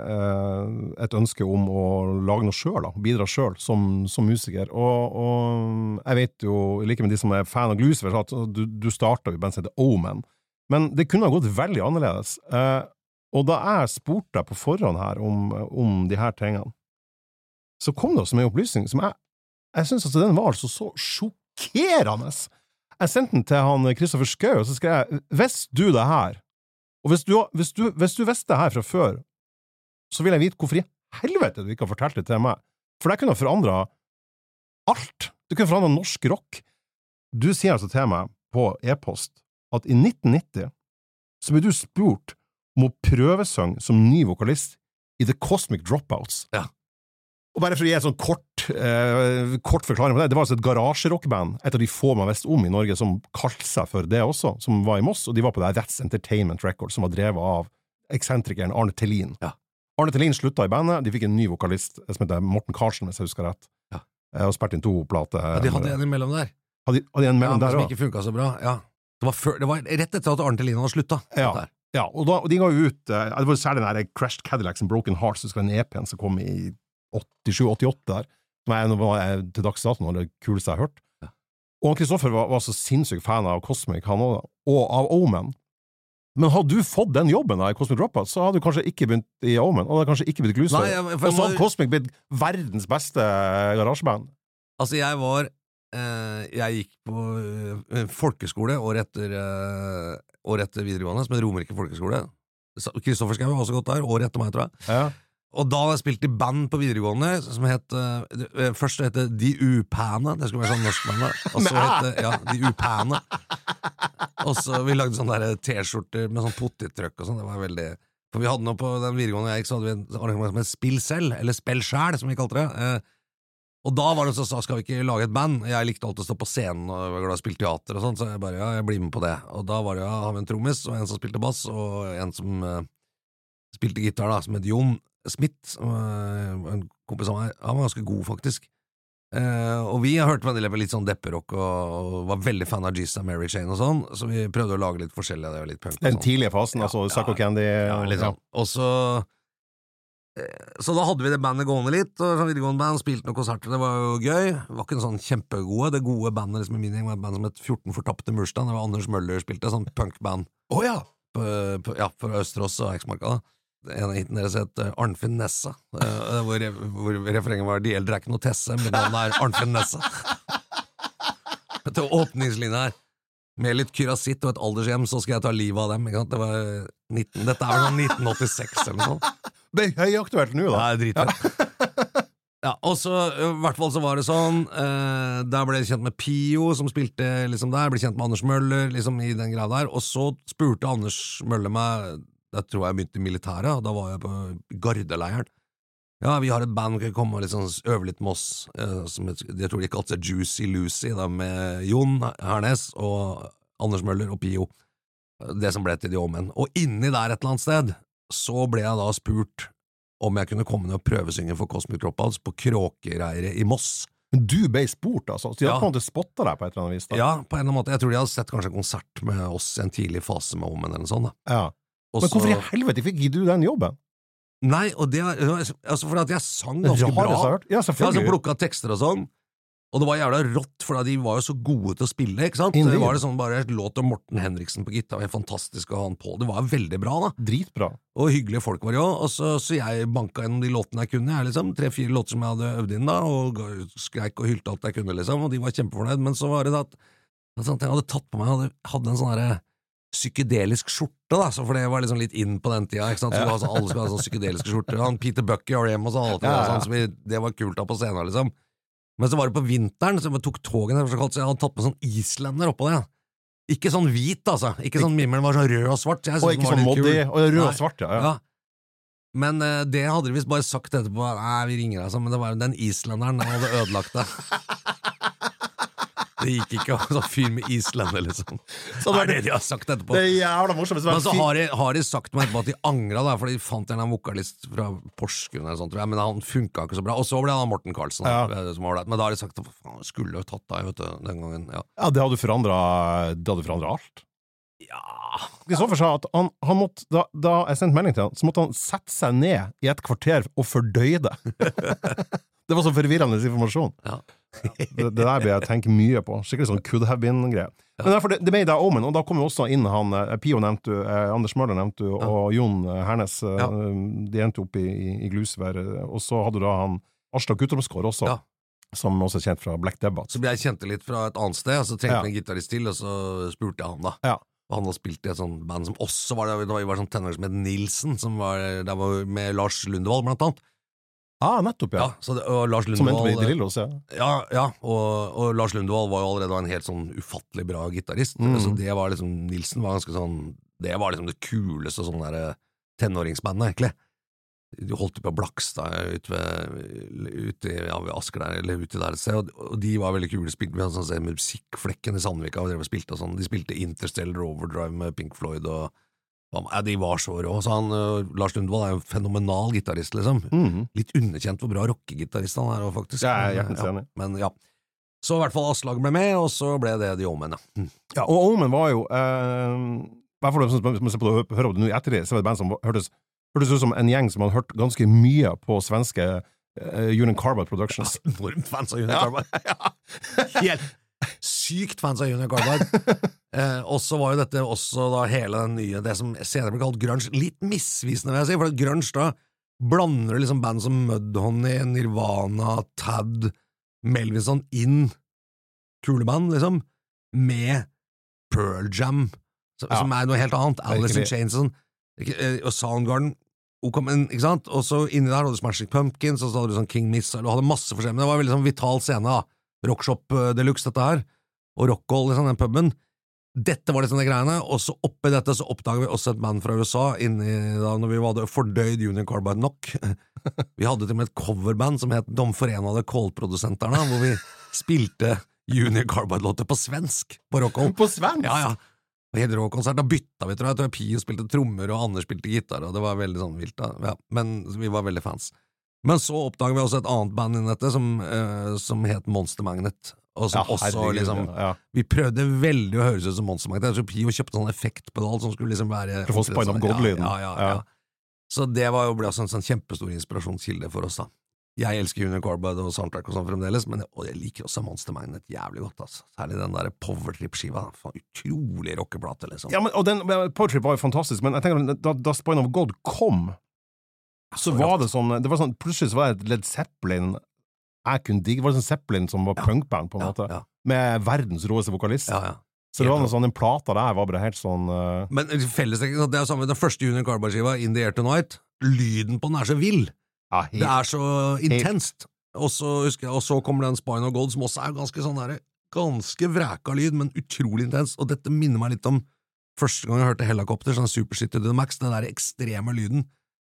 et ønske om å lage noe selv, da, bidra selv som musiker. Og jeg vet jo, like med de som fan av Glucifer, at du startet jo i band som heter Omen. Men det kunne ha gått veldig annerledes. Og da jeg spurte deg på forhånd her om de her tingene, så kom det også med en opplysning som jeg synes at den var altså så sjokkerende. Jeg sendte den til han Kristoffer Schau, og så skrev jeg, visste du det her? Og hvis du visste det her fra før, så vil jeg vite hvorfor i helvete du ikke har fortalt det til meg. For det kunne ha forandret alt. Det kunne ha forandret norsk rock. Du sier altså til meg på e-post at i 1990 så ble du spurt om å prøvesønge som ny vokalist i The Cosmic Dropouts. Ja. Og bare for å gi en sånn kort forklaring på det, det var altså et garasjerockband, et av de få man visste om i Norge, som kalte seg for det også, som var i Moss, og de var på det That's Entertainment Records, som var drevet av eksentrikeren Arne Tellin. Ja. Arne Tellin sluttet i bandet, de fikk en ny vokalist, som heter Morten Karlsen, hvis jeg husker rett, og spilte inn 2 plater. Ja, de hadde en imellom der. Hadde en mellom der, som ikke funket så bra, ja. Det var rett etter at Arne Tellin hadde sluttet. Ja, og de ga jo ut, det var særlig den der Crashed Cadillacs and Broken Hearts, så skal den EP-en som kom i 87-88 der, som til dagsdaten var det kuleste jeg har hørt. Ja. Og Kristoffer var så sinnssykt fan av Cosmic, han også, og av Omen. Men hadde du fått den jobben da i Cosmic Dropout, så hadde du kanskje ikke begynt i Omen, og det hadde kanskje ikke blitt Glucifer. Og så hadde Cosmic blitt verdens beste garasjeband. Altså jeg gikk på folkeskole året etter videregående, som heter Romerike folkeskole. Kristoffer Schau var også gått der, året etter meg, tror jeg. Ja. Og da jeg spilte i band på videregående som først het De Upæne, det skulle være sånn norsk band, og så het De Upæne, og så vi lagde sånne der t-skjorter med sånn potettrykk og sånn, det var veldig, for vi hadde noe på den videregående jeg gikk, så hadde vi en arrangement som het Spill selv, eller Spill sjæl, som vi kalte det, og da var det så sa, skal vi ikke lage et band? Jeg likte alltid å stå på scenen og var glad å spille teater og sånn, så jeg bare, jeg blir med på det, og da var det, har vi en trommis, og en som spilte bass, og en som spilte gitar da, som het Jon Smith, en kompis av meg, han var ganske god faktisk, og vi har hørt veldig litt sånn depperock og var veldig fan av Jesus og Mary Chain og sånn, så vi prøvde å lage litt forskjellig, det var litt punk. Den tidlige fasen, altså Psycho Candy. Ja, litt sånn. Og så da hadde vi det bandet gående litt, og sånn videregående band, spilte noen konserter, det var jo gøy, det var ikke en sånn kjempegode, det gode bandet liksom i min gjeng var et band som het 14 Fortapte Murstein, det var Anders Møller spilte, sånn punkband. Åja! Fra Østerås og Eksmarka da. En av hiten deres het Arnfinn Nessa, hvor refrengen var De eldre ikke noe Tesse, men navnet Arnfinn Nessa. Til åpningslinjen her, med litt kyrasitt og et aldershjem, så skal jeg ta livet av dem, ikke sant? Dette var sånn 1986 eller noe sånt. Det høyaktuelt nå da. Ja, dritfett. Ja, og så, i hvert fall så var det sånn, der ble jeg kjent med Pio, som spilte liksom der, ble kjent med Anders Møller, liksom i den greia der, og så spurte Anders Møller meg, da tror jeg begynte i militæret, og da var jeg på Gardeleiren. Ja, vi har et band, kan komme og liksom øve litt med oss, som jeg tror de kalte seg Juicy Lucy, da, med Jon Hernes og Anders Møller og Pio, det som ble til The Omen. Og inni der et eller annet sted, så ble jeg da spurt om jeg kunne komme ned og prøvesynge for Cosmic Dropouts på Kråkereiret i Moss. Men du ble spurt, altså? Så de hadde på en måte spottet deg på et eller annet vis, da? Ja, på en eller annen måte. Jeg tror de hadde sett kanskje en konsert med oss i en tidlig fase med Omen eller noe sånt, da. Ja. Men hvorfor i helvete fikk du den jobben? Nei, og det altså fordi at jeg sang ganske bra. Ja, selvfølgelig. Jeg plukket tekster og sånn, og det var jævla rått, for de var jo så gode til å spille, ikke sant? Indeed. Det var det sånn bare et låt om Morten Henriksen på gitar, var fantastisk å ha han på. Det var veldig bra, da. Dritbra. Og hyggelige folk var det jo, og så jeg banka inn de låtene jeg kunne, jeg liksom, 3-4 låter som jeg hadde øvd inn da, og skreik og hylte alt jeg kunne, liksom, og de var kjempefornøyd, men så var det da at jeg hadde tatt på meg, hadde en sånn herre psykedelisk skjorte, da, så for det var liksom litt inn på den tida, ikke sant, så alle skulle ha sånn psykedeliske skjorter, han Peter Buck i R.E.M. og sånn, det var kult da på scenen, liksom. Men så var det på vinteren, så jeg tok togen, så jeg hadde tatt på sånn islender oppå det, ikke sånn hvit, altså, ikke sånn mimmel, den var sånn rød og svart, og ikke sånn moddig, og rød og svart, ja. Men det hadde de visst bare sagt etterpå, nei, vi ringer deg, men det var den islenderen, den hadde ødelagt det. Det gikk ikke å sånn fyr med islender, liksom. Så det er det de har sagt etterpå. Det er jævla morsomt. Men så har de sagt meg etterpå at de angret da, for de fant en vokalist fra Porsgrunn eller sånt, tror jeg, men han funket ikke så bra. Og så ble han Morten Karlsson, som var der. Men da har de sagt at faen, skulle jo tatt deg, vet du, den gangen. Ja, det hadde forandret alt. Ja. Kristoffer sa at han måtte, da jeg sendte melding til han, så måtte han sette seg ned i et kvarter og fordøye det. Det var så forvirrende informasjon. Ja. Det der blir jeg tenke mye på. Skikkelig sånn could have been-greie. Ja. Men derfor, det ble da Omen, og da kom jo også inn han, Pio nevnte du, Anders Møller nevnte du, og Jon Hernes, de endte opp i Glusvær, og så hadde du da han Aslak Guttormsgaard også, som også er kjent fra Black Debate. Så ble jeg kjent litt fra et annet sted, og så trengte jeg en gitarist til, og så spurte jeg han da. Ja. Og han hadde spilt i et sånt band som også var det, da var sånn tenår som het Nilsen, som var med Lars Lundevall blant annet. Nettopp, ja. Så og Lars Lundevall, som endte med Drillos, ja. Og Lars Lundevall var jo allerede en helt sånn ufattelig bra gitarist. Så det var liksom, Nilsen var ganske sånn, det var liksom det kuleste sånn der tenåringsbandet, egentlig. De holdt på Blakstad ute ved Asker der, eller ute der et sted, og de var veldig kule, spilte med sånn musikkflekken i Sandvika, og spilte og sånn. De spilte Interstellar Overdrive med Pink Floyd, og de var så rå. Så Lars Lundevall er jo en fenomenal gitarist, liksom. Litt underkjent hvor bra rockegitarist han er, faktisk. Ja, jeg er hjertens enig. Men ja. Så i hvert fall Aslag ble med, og så ble det The Omen, Ja, og Omen var jo, i hvert fall hvis man ser på det, hører på det nå etter det, så var det et band som hørtes ut som en gjeng som hadde hørt ganske mye på svenske Union Carbide Productions. Enormt fans av Union Carbide. Helt sykt fans av Union Carbide. Og så var jo dette også da hele den nye, det som senere ble kalt grunge, litt misvisende vil jeg si, for grunge da blander liksom band som Mudhoney, Nirvana, Tad, Melvinson inn, kuleband liksom, med Pearl Jam, som er noe helt annet, Alice in Chains og Soundgarden, ikke sant? Og så inni der hadde du Smashing Pumpkins, og så hadde du sånn King Missile, og hadde masse forskjellig, men det var veldig sånn vital scene da, Rockshop Deluxe dette her, og Rockall, liksom, den puben. Dette var liksom de greiene, og så oppi dette så oppdaget vi også et band fra USA inni da, når vi hadde fordøyd Union Carbide nok. Vi hadde til og med et coverband som het De Forenede Kålprodusenterne, hvor vi spilte Union Carbide-låter på svensk på Rockall. På svensk? Ja. Og helt rå konsert, da bytta vi, tror jeg Pio spilte trommer, og Anders spilte gitar, og det var veldig sånn vilt da. Ja, men vi var veldig fans. Men så oppdaget vi også et annet band innen dette, som het Monster Magnet, og som også liksom, vi prøvde veldig å høres ut som Monster Magnet. Jeg tror Pio kjøpte sånn effektpedal som skulle liksom være for å få Spine of God-lyden. Ja. Så det var jo ble også en sånn kjempestor inspirasjonskilde for oss da. Jeg elsker Union Carbide og soundtrack og sånn fremdeles, men jeg liker også Monster Magnet jævlig godt, altså. Særlig den der Powertrip-skiva, utrolig rockeplate, liksom. Ja, og den Powertrip var jo fantastisk, men jeg tenker, da Spine of God kom, så var det sånn, plutselig så var det et Led Zeppelin, jeg kunne digge, det var sånn Zeppelin som var punkband på en måte, med verdens råeste vokalist. Så det var noe sånn, den plata der var bare helt sånn Men fellestrekket, det er samme, den første Union Carbide-skiva, In the Air Tonight, lyden på den er så vill. Det er så intenst. Og så kommer den Spine of God, som også er ganske sånn der, ganske vreka lyd, men utrolig intens. Og dette minner meg litt om første gang jeg hørte Hellacopter, sånn Super City to the Max, den der ekstreme lyden.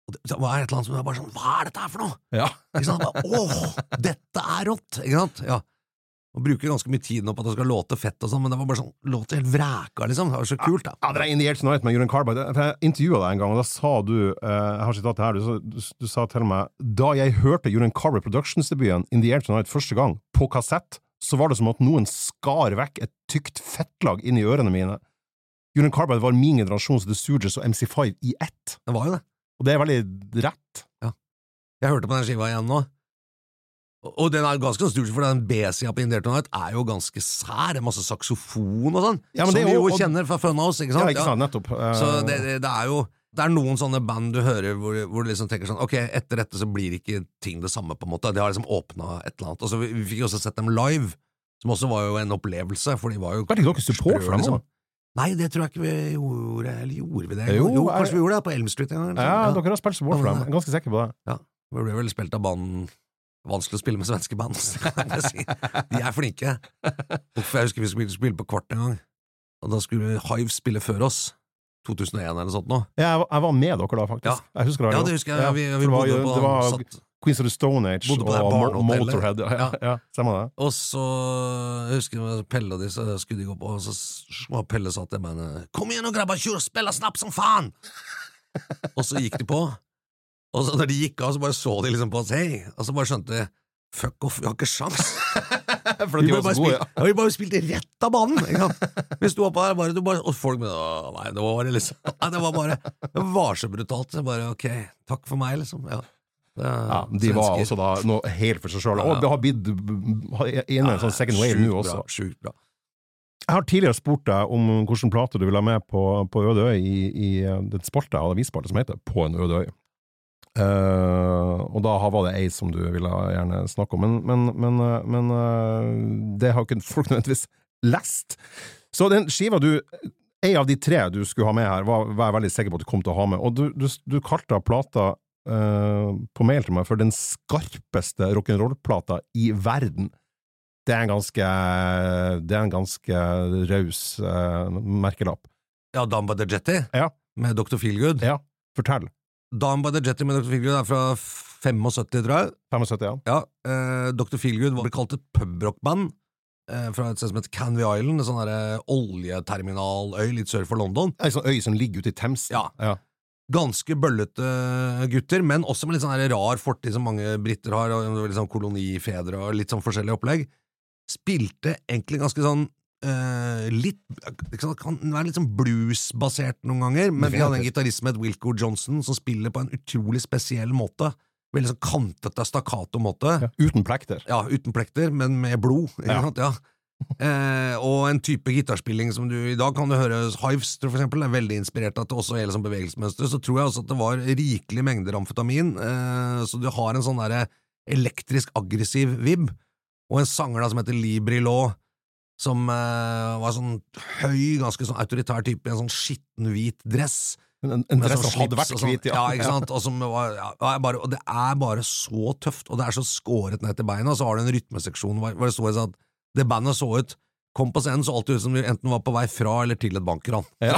Og det var et eller annet som var bare sånn, hva dette her for noe? Ja. Ikke sant? Åh, dette rått, ikke sant? Ja. Og bruker ganske mye tid nå på at det skal låte fett og sånn, men det var bare sånn, låter helt vræka, liksom. Det var så kult, da. Ja, det In the Air Tonight med Jurgen Carbide. Jeg intervjuet deg en gang, og da sa du, jeg har sitatet her, du sa til meg, da jeg hørte Jurgen Carbide Productions-debuten In the Air Tonight første gang, på kassett, så var det som at noen skar vekk et tykt fettlag inn i ørene mine. Jurgen Carbide var min generasjons The Stooges og MC5 i ett. Det var jo det. Og det er veldig rett. Ja. Jeg hørte på den skiva igjen nå, og den er ganske stort, for den B-sida på In the Air Tonight er jo ganske sær, masse saksofon og sånn, ja, som vi jo kjenner fra Funhouse, ikke sant? Ja, ikke sant, nettopp. Så det er jo, det er noen sånne band du hører hvor du liksom tenker sånn, ok, etter dette så blir ikke ting det samme på en måte, de har liksom åpnet et eller annet, og så vi fikk jo også sett dem live, som også var jo en opplevelse, for de var jo... Var det ikke dere support for dem liksom? Nei, det tror jeg ikke vi gjorde, eller gjorde vi det? Jo, kanskje vi gjorde det på Elm Street en gang. Ja, dere har spilt support for dem, jeg er ganske sikker på det. Ja, vi ble vel spilt av banden. Vanskelig å spille med svenske band. De er flinke. Jeg husker vi skulle spille på Kvart en gang, og da skulle Hive spille før oss. 2001 eller sånt nå. Ja, jeg var med dere da, faktisk. Ja, jeg husker det. Ja, det husker jeg. Vi bodde på... Det var Queens of the Stone Age og Motorhead. Ja, stemmer det. Og så husker jeg Pelle og de, så skulle de gå på, og så Pelle sa til meg, kom igjen og grabba, kjør og spille snapp som faen! Og så gikk de på, og så når de gikk av, så bare så de liksom på oss, hei, og så bare skjønte de, fuck off, vi har ikke sjans. For de var så gode, ja. Vi bare spilte rett av banen, ikke sant? Vi stod oppe her, og folk med, nei, det var bare liksom, nei, det var så brutalt, så bare, ok, takk for meg, liksom, ja. Ja, de var også da noe helt for seg selv, og det har blitt en sånn second wave nå også. Sjukt bra. Jeg har tidligere spurt deg om hvilken plate du vil ha med på Øde Øy i det spalte, avisspaltet som heter På en Øde Øy. Og da var det ei som du ville gjerne snakke om, men det har ikke folk nødvendigvis lest. Så den skiva en av de tre du skulle ha med her, var jeg veldig sikker på at du kom til å ha med, og du kalte plata på mail til meg for den skarpeste rock'n'roll-plata i verden. Det er en ganske raus merkelapp. Ja, Down by the Jetty? Ja. Med Dr. Feelgood? Ja, fortell. Down by the Jetty med Dr. Feelgood er fra 75, tror jeg. 75, ja. Ja, Dr. Feelgood ble kalt et pubrockband fra et sted som heter Canvey Island, en sånn der oljeterminaløy litt sør for London. En sånn øy som ligger ute i Themsen. Ja. Ganske bøllete gutter, men også med litt sånn rar fortid som mange britter har, og litt sånn kolonifedre og litt sånn forskjellige opplegg. Spilte egentlig ganske sånn litt, kan være litt sånn blues-basert noen ganger, men vi hadde en gitarist som het Wilco Johnson som spiller på en utrolig spesiell måte, veldig sånn kantete staccato-måte. Ja, uten plekter. Ja, uten plekter, men med blod, ikke sant? Ja. Og en type gitarspilling som du i dag kan du høre Hives for eksempel, er veldig inspirert av at det også er liksom bevegelsesmønster, så tror jeg også at det var rikelig mengder amfetamin, så du har en sånn der elektrisk aggressiv vibb, og en sanger da som heter Lee Brillo, som var sånn høy, ganske sånn autoritær type, en sånn skitten hvit dress, en dress som hadde vært hvit, ja, ikke sant, og som var, og det er bare så tøft, og det er så skåret ned til beina, og så har du en rytmeseksjon hvor det står sånn at det bandet så ut, kom på scenen så alltid ut som de enten var på vei fra eller til et bankran. Ja.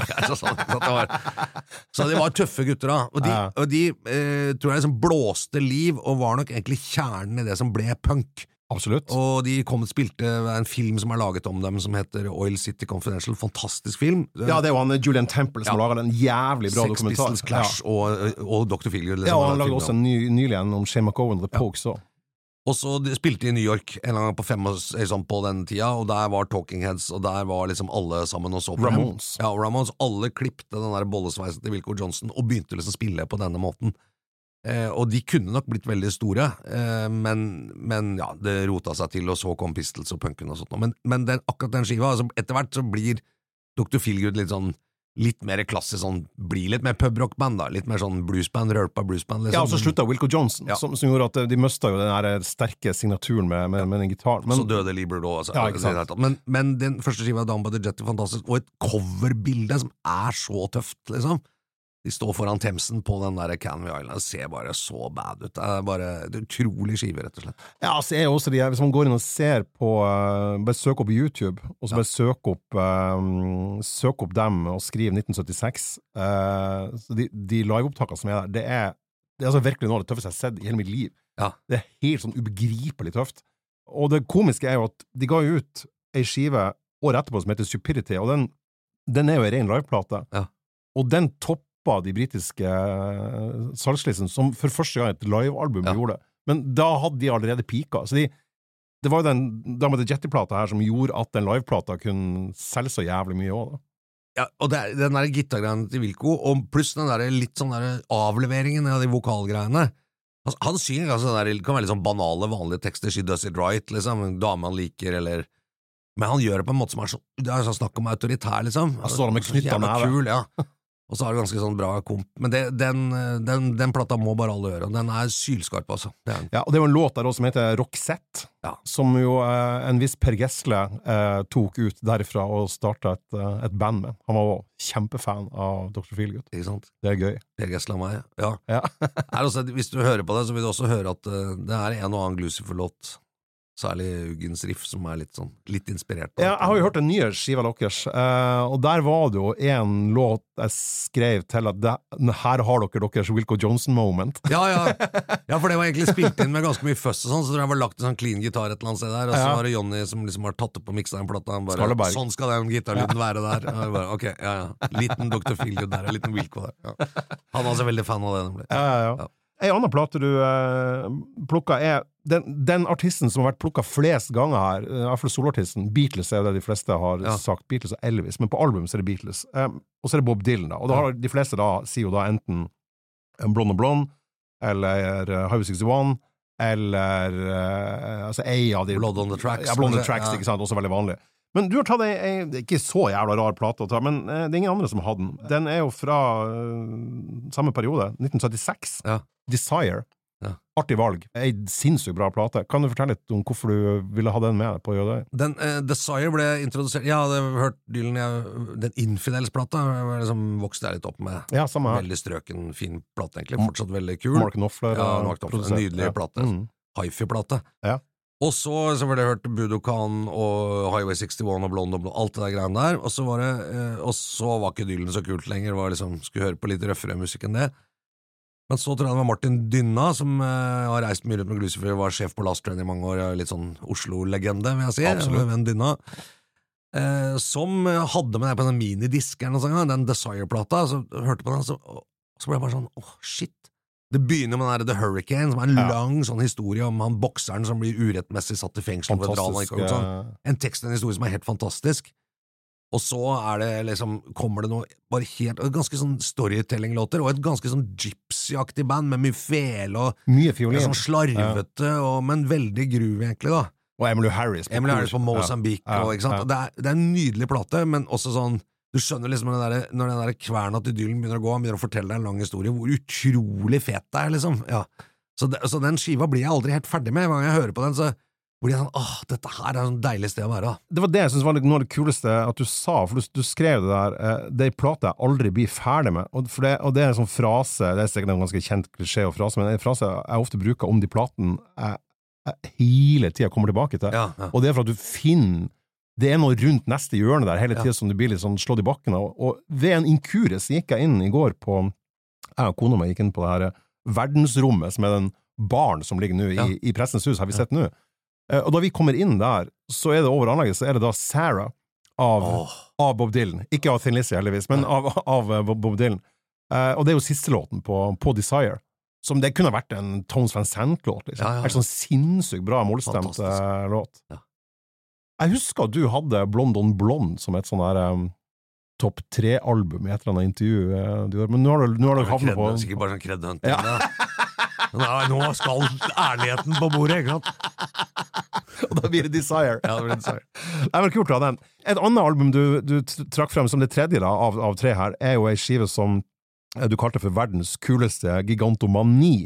Så de var tøffe gutter da, og de tror jeg liksom blåste liv, og var nok egentlig kjernen i det som ble punk. Absolutt. Og de spilte en film som er laget om dem, som heter Oil City Confidential, fantastisk film. Ja, det var han Julian Temple som laget en jævlig bra dokumentar. Sex Pistols Clash og Dr. Feelgood. Ja, og han laget også nylig en om Shane McGowan og The Pogues også. Og så spilte de i New York en gang på på den tida, og der var Talking Heads, og der var liksom alle sammen og så på Ramones. Ja, Ramones, alle klippte den der bollesveisen til Wilco Johnson og begynte liksom å spille på denne måten. Og de kunne nok blitt veldig store, men ja, det rota seg til, og så kom Pistols og punken og sånt. Men akkurat den skiva, altså, etter hvert så blir Dr. Feelgood litt mer klassisk, sånn, blir litt mer pubrockband da, litt mer sånn bluesband, rølpa bluesband liksom. Ja, og så slutta Wilco Johnson, som gjorde at de møstet jo den her sterke signaturen med den gitaren. Så døde Lee Brillo, altså. Ja, ikke sant. Men den første skiva Down by the Jetty, fantastisk, og et coverbilde som er så tøft, liksom. De står foran Themsen på den der Canvey Island, det ser bare så bad ut. Det er bare det er utrolig skive, rett og slett. Ja, altså er også hvis man går inn og ser på, bare søk opp YouTube, og så bare søk opp dem og skriv 1976, så de liveopptakene som er der, det er altså virkelig noe av det tøffeste jeg har sett i hele mitt liv. Ja. Det er helt sånn ubegripelig tøft. Og det komiske er jo at de ga jo ut en skive året etterpå som heter Stupidity, og den er jo en ren liveplate. Ja. Og den toppa de britiske salgslisten som for første gang et livealbum gjorde det. Men da hadde de allerede pika. Så det var jo den Damn the Jetty-plata her som gjorde at den liveplata kunne selge så jævlig mye også da. Ja, og den der gitargreien til Wilco, og pluss den der litt sånn der avleveringen av de vokalgreiene. Altså, han synger altså der, det kan være litt sånn banale, vanlige tekster, She Does It Right, liksom, en dame han liker, eller men han gjør det på en måte som sånn, det er sånn snakk om autoritær, liksom. Han står med knyttet neve. Kul, ja. Og så har det ganske sånn bra komp. Men den plata må bare alle høre, og den er sylskarp, altså. Ja, og det er jo en låt der også som heter Roxette, som jo en viss Per Gessle tok ut derifra og startet et band med. Han var også kjempefan av Dr. Feelgood. Ikke sant? Det er gøy. Per Gessle og meg, ja. Også, hvis du hører på det, så vil du også høre at det er en og annen Lucifer-låt, særlig Uggens riff, som er litt inspirert. Ja, jeg har jo hørt den nye skiva deres, og der var det jo en låt jeg skrev til at her har dere deres Wilco Johnson-moment. Ja, for det var egentlig spilt inn med ganske mye fuss og sånn, så det var lagt en sånn clean gitar et eller annet sted der, og så var det Johnny som liksom har tatt opp på miksa den plata, han bare, sånn skal den gitarlyden være der. Og jeg bare, ok, liten Dr. Feelgood der, liten Wilco der. Ja. Han var så veldig fan av det, nemlig. Ja. En annen plate du plukket er den artisten som har vært plukket flest ganger her, i hvert fall soloartisten, Beatles er det de fleste har sagt, Beatles og Elvis, men på album så er det Beatles. Og så er det Bob Dylan da, og da har de fleste da, sier jo da enten Blonde og Blonde, eller Highway 61, eller altså ei av de Blood on the Tracks. Ja, Blood on the Tracks, ikke sant, også veldig vanlig. Men du har tatt en ikke så jævla rar plate å ta, men det er ingen andre som hadde den. Den er jo fra samme periode, 1976. Desire. Artig valg. En sinnssykt bra plate. Kan du fortelle litt om hvorfor du ville ha den med på Jødøy? Den Desire ble introdusert, jeg hadde hørt Dylan, den Infidels-plata liksom vokste jeg litt opp med. Ja, samme her. Veldig strøken, fin plate egentlig, fortsatt veldig kul. Mark Knopfler. Ja, Mark Knopfler, en nydelig plate. Hi-fi-plate. Ja. Og så har jeg hørt Budokan og Highway 61 og Blonde og Blonde, alt det der greiene der, og så var ikke Dylan så kult lenger, var liksom, skulle høre på litt røffere musikk enn det. Men så tror jeg det var Martin Dynna, som har reist mye rundt med Lucifer, var sjef på Last Train i mange år, litt sånn Oslo-legende, vil jeg si. Absolutt. Venn Dynna. Som hadde med deg på den minidisk eller noe sånt, den Desire-plata, så hørte på den, så ble jeg bare sånn, shit. Det begynner med den der The Hurricane, som er en lang sånn historie om han bokseren som blir urettmessig satt i fengsel. En tekst, en historie som er helt fantastisk. Og så liksom, kommer det noe bare helt, ganske sånn storytelling-låter, og et ganske sånn gypsy-aktig band med mye fele og mye fiolin. Sånn slarvete, men veldig groovy egentlig da. Og Emmylou Harris på Mozambique, og, ikke sant? Det er en nydelig plate, men også sånn, du skjønner liksom når den der kverna til Dylan begynner å gå, han begynner å fortelle deg en lang historie, hvor utrolig fet det er, liksom. Ja. Så den skiva blir jeg aldri helt ferdig med. Hver gang jeg hører på den, så blir jeg sånn, dette her er et deilig sted å være. Det var det jeg synes var noe av det kuleste at du sa, for du skrev det der, det er en plate jeg aldri blir ferdig med, og det er en sånn frase, det er sikkert en ganske kjent klisjé og frase, men det er en frase jeg ofte bruker om de platen jeg hele tiden kommer tilbake til, og det er for at du finner det er noe rundt neste hjørne der hele tiden som du blir litt sånn slått i bakken av, og ved en inkurie så gikk jeg inn i går på, jeg og kona meg gikk inn på det her verdensrommet som er den baren som ligger nå i Pressens hus, har vi sett nå. Og da vi kommer inn der, så er det over anlegget, så er det da Sarah av Bob Dylan, ikke av Thin Lizzy heldigvis, men av Bob Dylan. Og det er jo siste låten på Desire, som det kunne vært en Tones Van Sant-låt, liksom. En sånn sinnssykt bra målstemt låt. Jeg husker at du hadde Blonde on Blonde som et sånn der topp 3-album i et eller annet intervju du gjør, men nå har du havnet på... Sikkert bare sånn kreddhunting. Nå skal ærligheten på bordet, ikke sant? Og da blir det Desire. Ja, det blir Desire. Det er vel kult å ha den. Et annet album du trakk frem som det tredje da, av 3 her, er jo en skive som du kalte for verdens kuleste Gigantomani.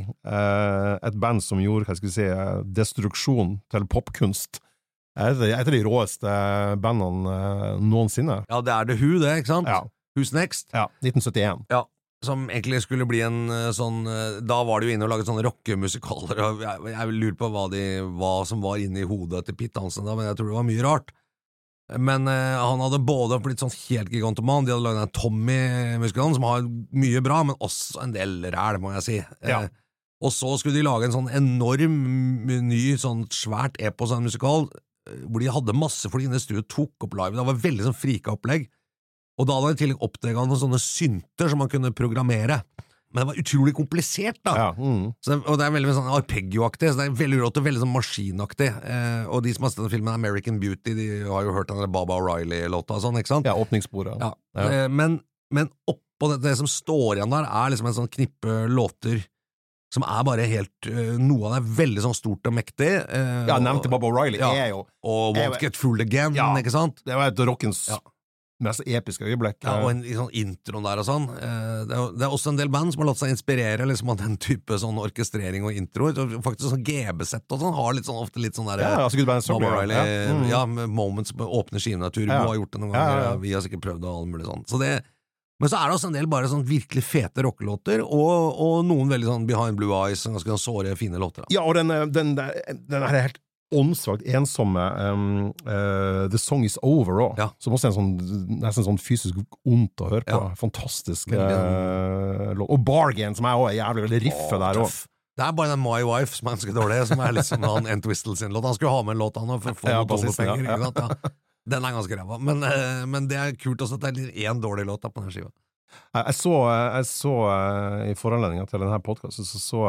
Et band som gjorde, hva skal vi si, destruksjon til popkunst. Et av de råeste bandene noensinne. Ja, det er The Who, det, ikke sant? Ja. Who's Next? Ja, 1971. Ja, som egentlig skulle bli en sånn, da var de jo inne og laget sånne rockemusikaler, og jeg lurer på hva som var inne i hodet til Pete Hansen da, men jeg tror det var mye rart. Men han hadde både blitt sånn helt gigantoman, de hadde laget en Tommy-musikalen som har mye bra, men også en del ræl, må jeg si. Og så skulle de lage en sånn enorm, ny, sånn svært epos av en musikal, hvor de hadde masse folk inne i studio, tok opp live, det var veldig sånn frika opplegg, og da hadde de i tillegg oppdaget noen sånne synter som man kunne programmere, men det var utrolig komplisert da, så, og det veldig sånn arpeggio-aktig, så det veldig rått og veldig sånn maskinaktig, og de som har sett den filmen American Beauty, de har jo hørt den der Baba O'Reilly-låta og sånn, ikke sant? Ja, åpningssporet. Ja. Men oppå det som står igjen der, liksom en sånn knippe låter som bare helt, noe av det veldig sånn stort og mektig. Ja, nevnte Baba O'Reilly jo... Og Won't Get Fooled Again, ikke sant? Det var et rockens mest episke øyeblikk. Ja, og en sånn introen der og sånn. Det også en del band som har latt seg inspirere liksom, av den type sånn orkestrering og intro. Faktisk sånn GB-sett og sånn, har litt sånn, ofte litt sånn der... Ja, altså Baba O'Reilly, Moments på åpne skiven av Turbo har gjort det noen ganger, vi har sikkert prøvd og alt mulig sånn. Så det... Men så det også en del bare sånn virkelig fete rockelåter, og noen veldig sånn Behind Blue Eyes, ganske sånn såre, fine låter. Da. Ja, og den er helt åndsvagt ensomme The Song Is Over også, som også en sånn, nesten sånn fysisk ondt å høre på. Fantastisk låt. Og Bargain, som også jævlig veldig riffet der også. Det bare den My Wife som ganske dårlig, som liksom han Entwistle sin låt. Han skulle ha med en låt han for å få noen tonepenger, ikke sant? Ja. Den ganske ræva, men det kult også at det en dårlig låt på denne skiva. Jeg så i foranledningen til denne podcasten, så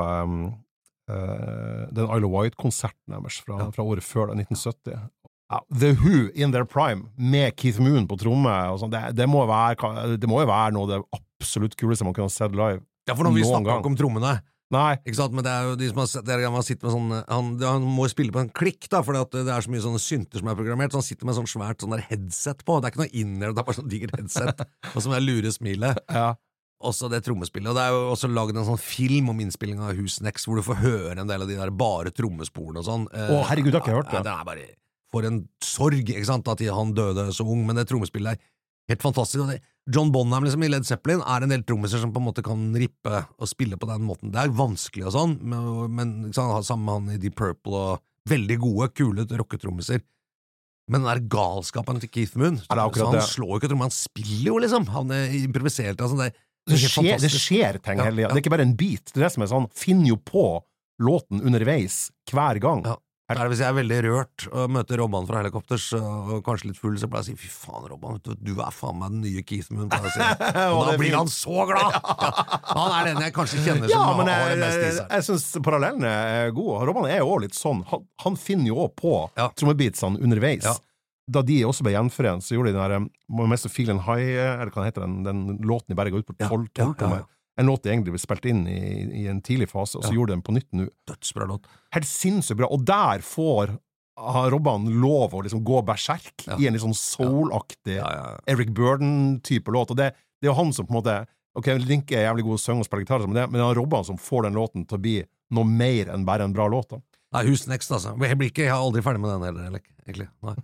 den Isle of Wight-konserten deres fra året før, 1970. The Who in their prime, med Keith Moon på tromme, og sånn, det må jo være noe av det absolutt kuleste man kunne ha sett live. Ja, for når vi snakker ikke om trommene, nei. Ikke sant, men det jo de som har sett, han sitter med sånn, han må spille på en klikk da, fordi at det så mye sånne synter som programmert, så han sitter med sånn svært sånn der headset på, det ikke noe inner, det bare sånn digert headset, og som lure smilet. Ja. Også det trommespillet, og det jo også laget en sånn film om innspilling av Who's Next, hvor du får høre en del av de der bare trommesporene og sånn. Herregud, jeg har ikke hørt det. Det bare for en sorg, ikke sant, at han døde så ung, men det trommespillet helt fantastisk, og det John Bonham liksom, i Led Zeppelin en del trommiser som på en måte kan rippe og spille på den måten. Det vanskelig og sånn, men sammen med han i Deep Purple og veldig gode, kule rocketrommiser. Men den der galskapen til Keith Moon, så han slår jo ikke trommer, han spiller jo liksom, han improviserte, altså det skjer ting hele tiden. Det ikke bare en beat, det som sånn, finner jo på låten underveis hver gang. Ja. Hvis jeg veldig rørt og møter Robban fra Helikopters og kanskje litt full, så pleier jeg å si, fy faen Robban, du faen meg den nye Keith Moon, og da blir han så glad. Han den jeg kanskje kjenner som har det mest i seg. Jeg synes parallellene gode. Robban jo også litt sånn, han finner jo også på trommebeatsene underveis. Da de også ble gjenforent, så gjorde de den der mest Feelin' High, eller hva heter den låten de bare går ut på 12 tommer. En låt de egentlig ble spilt inn i en tidlig fase, og så gjorde de den på nytt nå. Dødsbra låt. Helt sinnssykt bra, og der får Robban lov å liksom gå berserk i en litt sånn soul-aktig Eric Burden-type låt, og det jo han som på en måte, ok, Link jævlig god å synge og spille gitar, men det er Robban som får den låten til å bli noe mer enn bare en bra låt. Da. Nei, Who's Next, altså. Jeg har aldri ferdig med den heller, egentlig. Nei.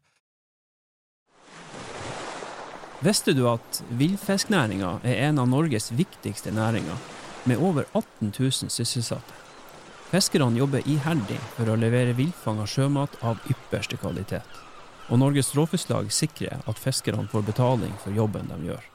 Visste du at villfisknæringen en av Norges viktigste næringer, med over 18 000 sysselsatte? Fiskerne jobber iherdig for å levere villfanget sjømat av ypperste kvalitet, og Norges Råfisklag sikrer at fiskerne får betaling for jobben de gjør.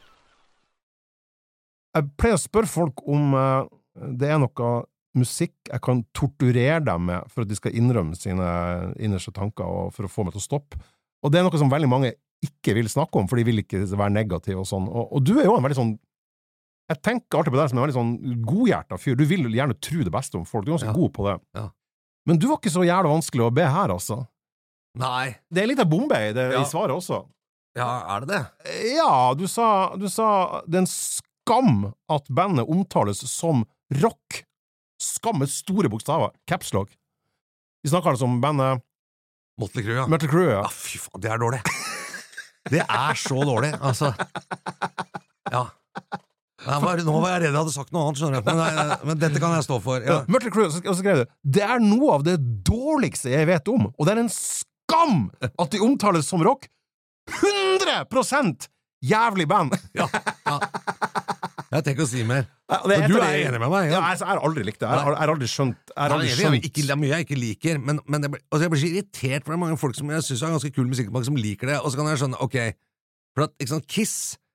Jeg pleier å spørre folk om det noe musikk jeg kan torturere dem med for at de skal innrømme sine innerste tanker og for å få meg til å stoppe. Og det noe som veldig mange ikke vil snakke om, for de vil ikke være negativ og sånn. Og du jo en veldig sånn, jeg tenker alltid på deg som en veldig sånn godhjertet fyr. Du vil gjerne tro det beste om folk, du ganske god på det. Ja. Men du var ikke så jævlig vanskelig å be her, altså. Nei. Det litt av bombe i svaret også. Ja, det det? Ja, du sa det en skam at bandet omtales som rock. Skam med store bokstaver. Caps Lock. Vi snakker altså om bandet Mötley Crüe, Mötley Crüe, ja. Fy faen, det dårlig. Det så dårlig, altså. Ja. Nå var jeg redd jeg hadde sagt noe annet, skjønner du. Men dette kan jeg stå for. Ja. Mötley Crüe, og så skrev du, det noe av det dårligste jeg vet om, og det en skam at de omtales som rock. 100% jævlig band! Ja. Jeg tenker å si mer. Men du enig med meg? Ja, jeg har aldri likt det. Jeg har aldri skjønt. Det mye jeg ikke liker, men jeg blir så irritert for det mange folk som jeg synes har ganske kul musikk som liker det, og så kan jeg skjønne, ok, for at, ikke sant, Kiss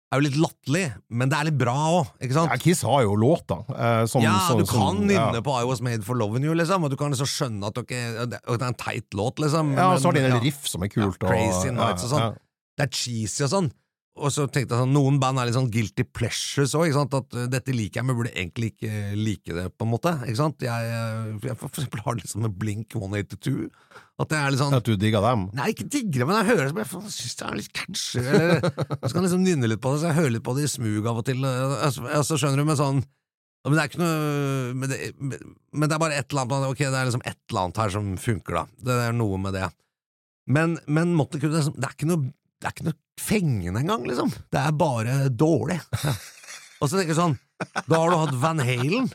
jo litt latterlig, men det litt bra også, ikke sant? Ja, Kiss har jo låter. Du kan nynne på I Was Made for Loving You, liksom, og du kan liksom skjønne at det en teit låt, liksom. Ja, og så har de en riff som kult. Crazy Nights og sånn. Det cheesy og sånn. Og så tenkte jeg sånn, noen band litt sånn guilty pleasures også, ikke sant? At dette liker jeg, men burde egentlig ikke like det, på en måte, ikke sant? Jeg for eksempel har det liksom med Blink 182, at det litt sånn... At du digger dem? Nei, ikke digger det, men jeg hører det, jeg synes det litt catchy, eller jeg skal liksom nynne litt på det, så jeg hører litt på det i smug av og til, og så skjønner du med sånn, men det ikke noe, men det bare et eller annet, ok, det liksom et eller annet her som funker da, det noe med det, men måtte ikke, det ikke noe fengende engang, liksom. Det bare dårlig. Og så tenker jeg sånn, da har du hatt Van Halen,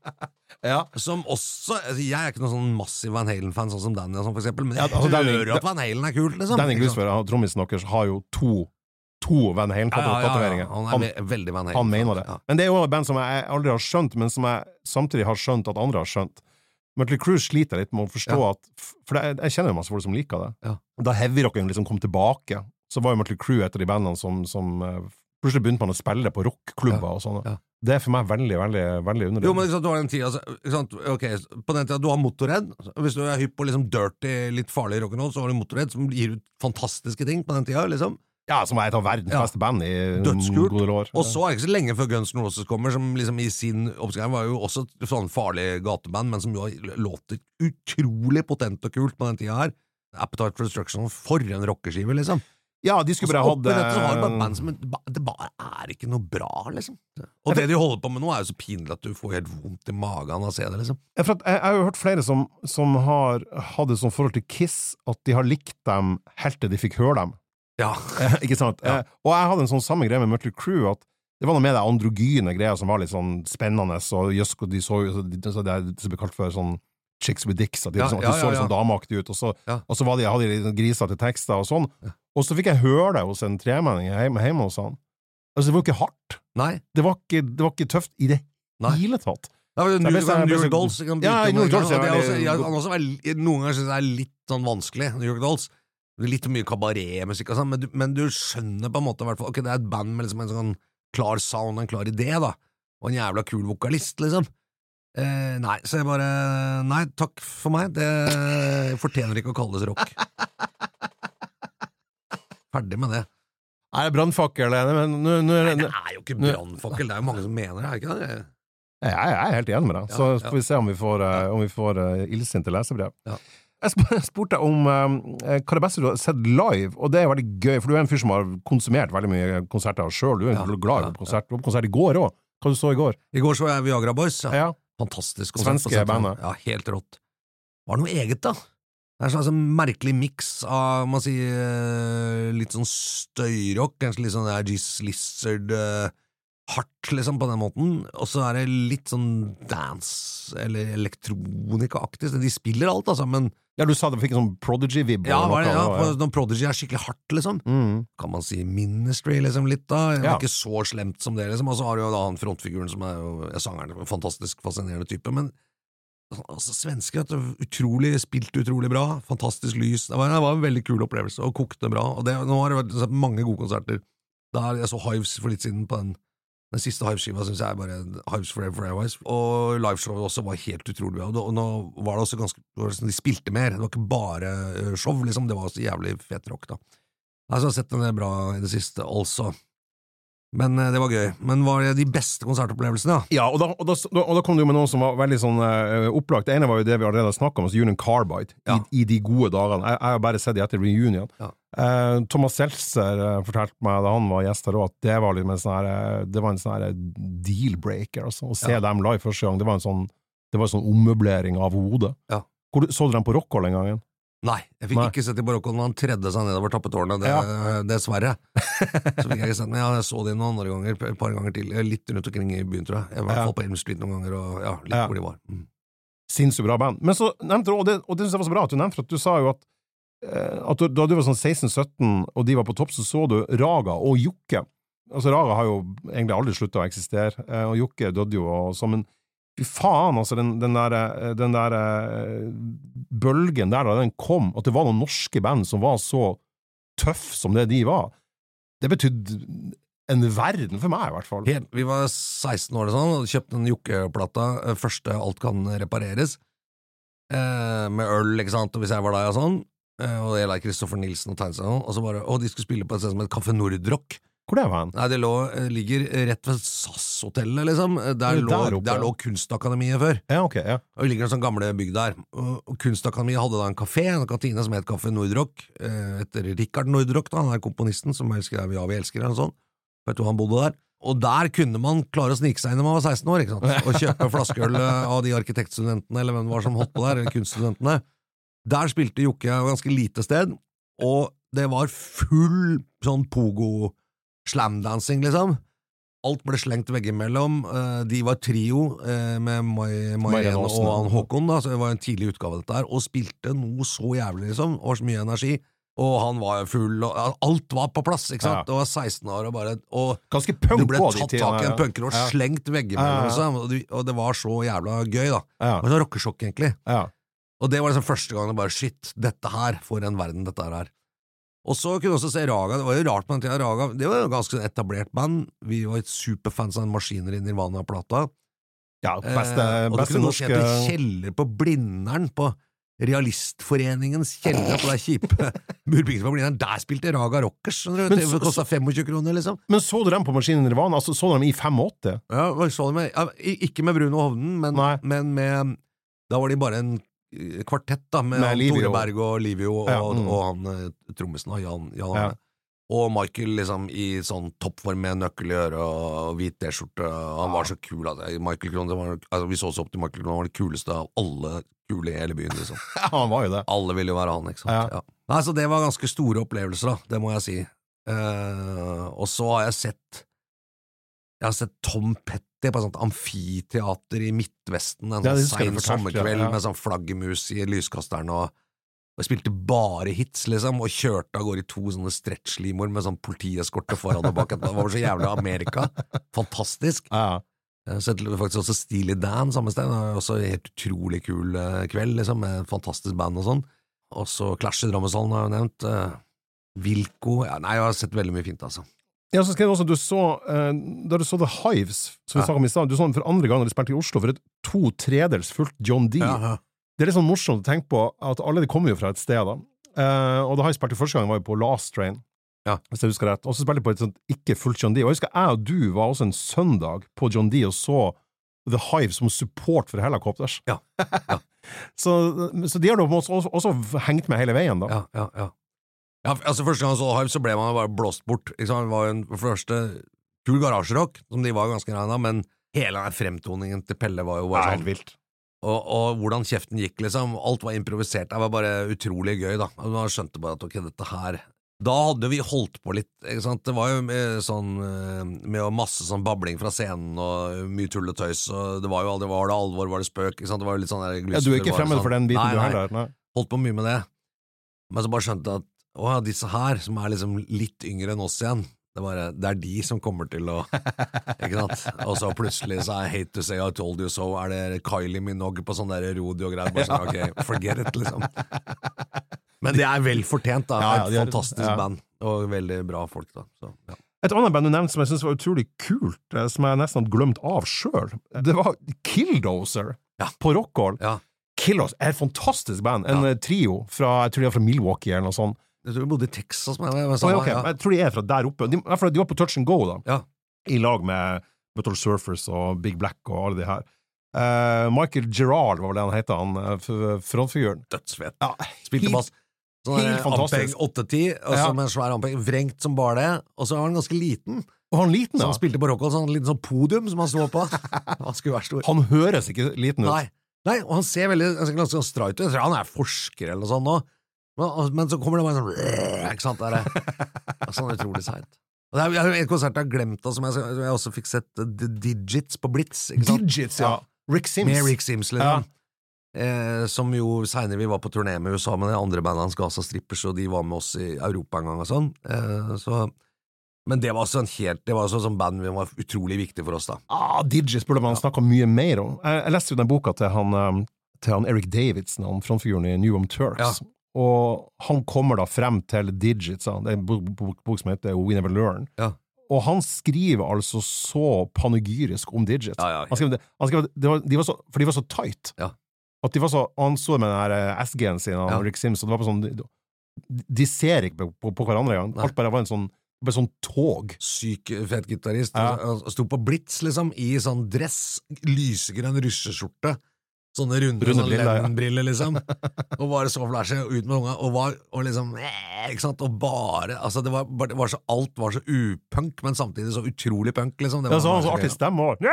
som også, jeg ikke noen sånn massiv Van Halen-fan, sånn som Danny, for eksempel, men jeg hører at Van Halen kult, liksom. Danny Glusberg, trommisen deres, har jo to Van Halen-tatoveringer. Han veldig Van Halen. Han mener det. Men det jo et band som jeg aldri har skjønt, men som jeg samtidig har skjønt at andre har skjønt. Mötley Crüe sliter litt med å forstå at, for jeg kjenner jo masse folk som liker det. Da heavy rocken liksom kom tilbake, så var jo Mötley Crüe et av de bandene som plutselig begynte man å spille på rockklubber og sånn. Det for meg veldig, veldig, veldig underlig. Jo, men ikke sant, du har en tid, altså, ikke sant, ok, på den tiden du har Motorhead, hvis du hypp på liksom dirty, litt farlig rock'n'roll, så har du Motorhead som gir ut fantastiske ting på den tiden, liksom. Ja, som et av verdens beste band i gode år. Og så ikke så lenge før Guns N' Roses kommer, som liksom i sin oppskrift var jo også sånn farlig gateband, men som jo låter utrolig potent og kult på den tiden her. Appetite for Destruction, for en rockeskive, liksom. Ja, de skulle bare hatt... Så har du bare band som det bare ikke noe bra, liksom. Og det de holder på med nå jo så pinlig at du får helt vondt i magen av å se det, liksom. Jeg har jo hørt flere som har hatt et sånt forhold til Kiss, at de har likt dem helt til de fikk høre dem. Ja. Ikke sant? Ja. Og jeg hadde en sånn samme greie med Mötley Crüe, at det var noe med det androgyne greier som var litt sånn spennende, og just, de så jo, det ble kalt for sånn chicks with dicks, at de, at de så litt sånn dameaktig ut, og så hadde de litt grisete tekster og sånn, og så fikk jeg høre det hos en tremenning hjemme hos han. Altså, det var jo ikke hardt. Nei. Det var ikke tøft i det hele tatt. Ja, New York Dolls. Ja, New York Dolls. Noen ganger synes jeg det litt sånn vanskelig, New York Dolls. Det litt mye kabaretmusikk og sånn, men du skjønner på en måte, i hvert fall, ok, det et band med liksom en sånn klar sound, en klar idé, da, og en jævla kul vokalist, liksom. Nei, så jeg bare, nei, takk for meg, det fortjener ikke å kalles rock. Ferdig med det. Er det brannfakkel? Men nei, det jo ikke brannfakkel, det jo mange som mener det, ikke det? Jeg helt enig med deg, så får vi se om vi får illsinte lesebrev. Ja. Jeg spurte om hva det beste du har sett live, og det veldig gøy, for du en fyr som har konsumert veldig mye konserter selv, du glad i konsert. Du var på konsert i går også. Hva du så i går? I går så jeg Viagra Boys, fantastisk konsert. Svenske bandet. Ja, helt rått. Var det noe eget da? Det en sånn merkelig mix av, man sier, litt sånn støyrock, kanskje litt sånn Gis Lizard, hardt, liksom, på den måten, og så det litt sånn dance, eller elektronika-aktig, de spiller alt, altså, men... Ja, du sa det fikk en sånn Prodigy-vibb. Ja, når Prodigy skikkelig hardt, liksom. Kan man si Ministry, liksom, litt da, ikke så slemt som det, liksom, og så har du jo da han frontfiguren som jo sangeren, fantastisk fascinerende type, men altså, svenske, spilt utrolig bra, fantastisk lys, det var en veldig kul opplevelse, og kokte bra, og nå har det vært mange gode konserter, der jeg så Hives for litt siden på den siste Hives-skiva synes jeg bare Hives Forever, og liveshowet også var helt utrolig bra, og nå var det også ganske, de spilte mer, det var ikke bare show, liksom, det var også jævlig fet rock da. Jeg har sett den bra i det siste, altså. Men det var gøy. Men var det de beste konsertopplevelsene? Ja, og da kom det jo med noen som var veldig sånn opplagt. Det ene var jo det vi allerede snakket om, altså Union Carbide, i de gode dagene. Jeg har bare sett det etter reunion. Thomas Seltzer fortalte meg da han var gjest her også, at det var litt det var en sånn deal-breaker, altså. Å se dem live første gang, det var en sånn ommøblering av hodet. Så du dem på Rockhold en gangen? Nei, jeg fikk ikke sett i Barokken når han tredde seg nedover tappetårnet, dessverre. Så fikk jeg ikke sett, men jeg så det noen andre ganger, et par ganger til, litt rundt omkring i byen, tror jeg. Jeg var i hvert fall på Elm Street noen ganger, og litt hvor de var. Sinnssykt bra band. Men så nevnte du, og det synes jeg var så bra at du nevnte, for at du sa jo at da du var sånn 16-17, og de var på topp, så du Raga og Jokke. Altså Raga har jo egentlig aldri sluttet å eksistere, og Jokke døde jo, men fy faen, altså, den der bølgen der da den kom, at det var noen norske band som var så tøff som det de var, det betydde en verden for meg, i hvert fall. Vi var 16 år og kjøpte en Jokke-plata, første alt kan repareres, med øl, ikke sant, og hvis jeg var der og sånn, og det gjelder Kristoffer Nilsen og Tegnsson, og så bare, de skulle spille på et sted som et Café Nordrock. Hvor det var han? Nei, det ligger rett ved SAS-hotellet, liksom. Der lå Kunstakademiet før. Ja, ok, ja. Og det ligger en sånn gamle bygg der. Og Kunstakademiet hadde da en kafé, en kantine som het Café Nordrock, etter Richard Nordrock, da, han er komponisten som jeg husker vi elsker, eller sånn. Vet du, han bodde der. Og der kunne man klare å snike seg inn når man var 16 år, ikke sant? Og kjøpe flaskeøl av de arkitektstudentene, eller hvem det var som holdt på der, eller kunststudentene. Der spilte Jokke et ganske lite sted, og det var full sånn pogo slamdancing, liksom. Alt ble slengt veggimellom. De var trio med Marianne og Håkon, da, så det var en tidlig utgave av dette her, og spilte noe så jævlig, liksom, og så mye energi, og han var full, og alt var på plass, ikke sant? Det var 16 år, og bare, ganske punk, du ble tatt tak i en punker og slengt veggimellom, liksom, og det var så jævla gøy, da. Det var sånn rockesjokk, egentlig. Og det var liksom første gang det bare, shit, dette her, for en verden dette her. Og så kunne vi også se Raga, det var jo rart på den tiden, Raga, det var jo ganske etablert band, vi var et superfans av Maskiner i Nirvana-plata. Ja, beste og du kunne norske... se til kjeller på Blindern, på Realistforeningens kjeller, på det kjipe murbygget på Blindern, der spilte Raga Rockers, det kostet 25 kroner, liksom. Men så du dem på Maskiner i Nirvana, altså så du dem i 5-8? Ja, så du med, ikke med Bruno Hovden, men med, da var de bare en kvartett da, med Tore Berg og Livio og han trommesen Jan og Michael liksom i sånn toppform med nøkkel i øret og hvit t-skjorte, han var så kul Michael Krohn, vi så opp til Michael Krohn, han var det kuleste av alle kule i hele byen liksom. Han var jo det. Alle ville jo være han, ikke sant? Nei, så det var ganske store opplevelser da, det må jeg si. Og så har jeg sett Tom Petty på et sånt amfiteater i Midtvesten en sånn sein sommerkveld med sånn flaggemus i lyskasteren og spilte bare hits liksom og kjørte av går i 2 sånne stretchlimoer med sånn politieskorte foran og bak det var så jævlig Amerika fantastisk jeg sett faktisk også Steely Dan samme sted det var også en helt utrolig kul kveld liksom med et fantastisk band og sånn og så Clash i Drammenshallen har jeg nevnt Wilco, nei jeg har sett veldig mye fint altså. Ja, så skrev du også, da du så The Hives, som vi snakket om i stedet, du så den for andre gang når du spilte i Oslo for et 2/3 fullt John D. Det litt sånn morsomt å tenke på at alle de kommer jo fra et sted da. Og The Hives spilte første gang var jo på Last Train, hvis jeg husker rett. Og så spilte jeg på et sånt ikke fullt John D. Og jeg husker jeg og du var også en søndag på John D og så The Hives som support for Helicopters. så de har da også hengt med hele veien da. Ja, altså første gang så Hive så ble man bare blåst bort, ikke sant? Det var jo en første kul garasjerock, som de var ganske regnet, men hele den fremtoningen til Pelle var jo bare sånn vilt. Og hvordan kjeften gikk liksom, alt var improvisert, det var bare utrolig gøy da, og man skjønte bare at ok, dette her, da hadde vi holdt på litt, ikke sant? Det var jo med masse sånn babling fra scenen og mye tull og tøys, og det var jo aldri, var det alvor, var det spøk, ikke sant? Det var jo litt sånn der glyster. Ja, du er ikke fremmed for den biten du heller, nei. Holdt på mye med det, men så bare skjønte jeg at disse her, som er liksom litt yngre enn oss igjen, det de som kommer til å ikke sant? Og så plutselig så I hate to say I told you so, det Kylie Minogue på sånn der rodeo-greier, bare sånn, ok, forget it liksom. Men det vel fortjent da, et fantastisk band, og veldig bra folk da. Så, Et annet band du nevnte som jeg synes var utrolig kult, som jeg nesten hadde glemt av selv, det var Killdozer på Rockhold. Killdozer et fantastisk band, en trio fra, jeg tror de fra Milwaukee eller noe sånt. Jeg tror de bodde i Texas jeg tror de fra der oppe de var på Touch and Go da i lag med Metal Surfers og Big Black og alle de her Michael Gerard var det han heter han frontfiguren dødsfett spilte bass helt fantastisk 8-10 og så med en svær ampeng vrengt som bare det og så var han ganske liten og han liten så han spilte på Rockhold sånn liten sånn podium som han stod på han skulle være stor han høres ikke liten ut nei og han ser veldig ganske streit ut jeg tror han forsker eller noe sånt nå men så kommer det bare sånn ikke sant, sånn utrolig seint og det jeg har en konsert jeg har glemt som jeg også fikk sett The Digits på Blitz ikke sant? Digits, Rick Sims med Rick Sims liksom som jo senere vi var på turné med USA med de andre bandene hans Gaza Strippers og de var med oss i Europa en gang og sånn men det var også sånn band som var utrolig viktig for oss da Digits burde man snakke mye mer om jeg leste jo den boka til han Eric Davidson han frontfiguren i New York Turks og han kommer da frem til Digits det en bok som heter We Never Learn og han skriver altså så panegyrisk om Digit. Han skrev for de var så tight. At de var så, han så med den her SG-en sin av Rick Sims, og det var på sånn, de ser ikke på hverandre. Alt bare var en sånn tog. Syk fet gitarist. Han stod på Blitz, liksom, i sånn dress, lysegrønn russeskjorte, sånne runde Lennon-briller, liksom, og bare så flashe ut med unga, og liksom, ikke sant, og bare, altså det var så, alt var så upunk, men samtidig så utrolig punk, liksom. Det var så artig stemme også.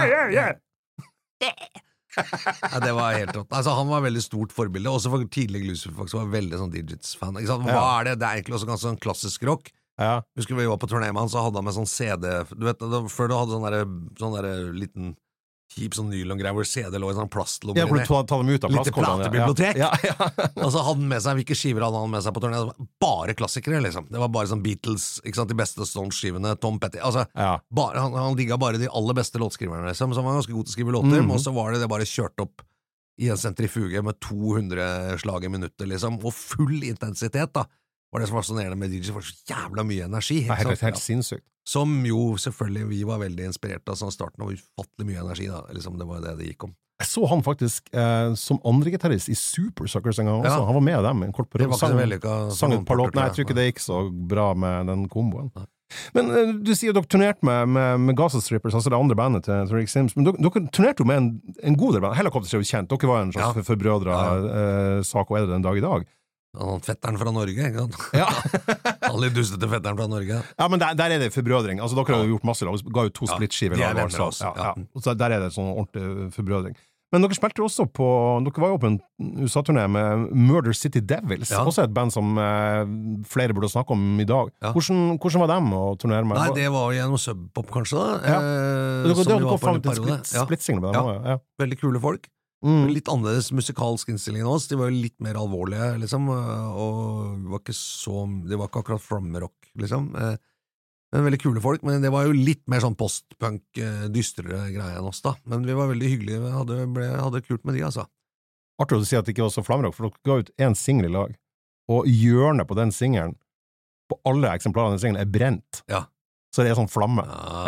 Ja, det var helt rått. Altså, han var veldig stort forbilde, også for tidlig Lucifer faktisk var veldig sånn Digits-fan, ikke sant? Hva det? Det egentlig også ganske sånn klassisk rock. Husker vi var på turné med han, så hadde han med sånn CD, du vet, før du hadde sånn der liten kjip sånn nylongreier hvor CD lå i sånn plastlommer. Ja, hvor du ta dem ut av plastkollene. Litt platebibliotek. Og så hadde han med seg, hvilke skiver hadde han med seg på turné? Det var bare klassikere, liksom. Det var bare sånn Beatles, ikke sant, de beste Stones-skivene, Tom Petty, altså, han digga bare de aller beste låtskriverne, liksom, som var ganske god til å skrive låter, men så var det bare kjørt opp i en sentrifuge med 200 slag i minuttet, liksom, og full intensitet, da. Var det som var fascinerende med DJ, for så jævla mye energi. Helt sinnssykt. Som jo selvfølgelig vi var veldig inspirert av sånn starten, og ufattelig mye energi da, liksom det var det gikk om. Jeg så han faktisk som andre gitarist i Super Suckers en gang også, han var med dem en kort periode. Det var ikke så vellykket. Sang et par låter, nei, jeg tror ikke det gikk så bra med den komboen. Men du sier dere turnerte med Gaza Strippers, altså det andre bandet til Rick Sims, men dere turnerte jo med en god del band. Helicopters er jo kjent, dere var en slags forbrødre sak, og det den dag i dag. Fetteren fra Norge, ikke sant? Ja. Alle dustete fetteren fra Norge. Ja, men der det forbrødring. Altså, dere har jo gjort masse, ga jo 2 splittskiver. Så der det sånn ordentlig forbrødring. Men dere spilte også dere var jo på en USA-turné med Murder City Devils, også et band som flere burde snakke om i dag. Hvordan var dem å turnere med? Nei, det var gjennom Sub Pop, kanskje da. Som vi var på en periode. Splittsingel med dem. Veldig kule folk. Litt annerledes musikalsk innstilling enn oss. De var jo litt mer alvorlige, liksom, og det var ikke akkurat flommerock, liksom. Men veldig kule folk, men det var jo litt mer sånn postpunk, dystrere greie enn oss, da. Men vi var veldig hyggelige, vi hadde kult med de, altså. Artig å si at det ikke var så flommerock, for dere ga ut en singel i lag, og hjørnet på den singelen, på alle eksemplarene av den singelen, brent. Så det sånn flamme.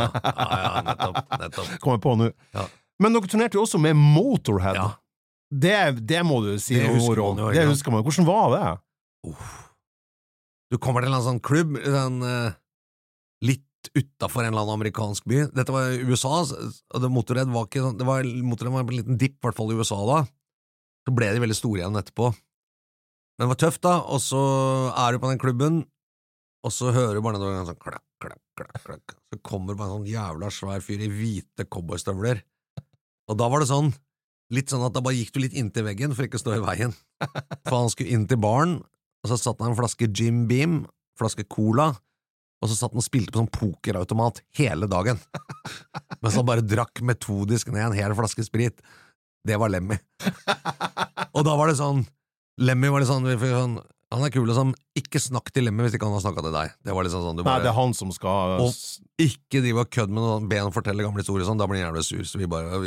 Nettopp. Kommer på nå. Men dere turnerte jo også med Motorhead. Det må du si noe om. Det husker man. Hvordan var det? Du kommer til en sånn klubb, litt utenfor en eller annen amerikansk by. Dette var i USA, og Motorhead var ikke sånn, Motorhead var en liten dipp, i hvert fall i USA da. Så ble de veldig store igjen etterpå. Men det var tøft da, og så du på den klubben, og så hører du bare en sånn klakk, klakk, klakk, klakk. Så kommer bare en sånn jævla svær fyr i hvite cowboystøvler. Og da var det sånn, litt sånn at da bare gikk du litt inntil veggen for ikke å stå i veien. For han skulle inn til baren, og så satt han en flaske Jim Beam, flaske cola, og så satt han og spilte på sånn pokerautomat hele dagen. Mens han bare drakk metodisk ned en hel flaske sprit. Det var Lemmy. Og da var det sånn, Lemmy var det sånn, han kul og sånn, ikke snakk til Lemmy hvis ikke han har snakket til deg. Det var liksom sånn, nei, det han som skal... Og ikke de var kødd med noen ben og fortelle gamle historier sånn, da blir han jævlig sur, så vi bare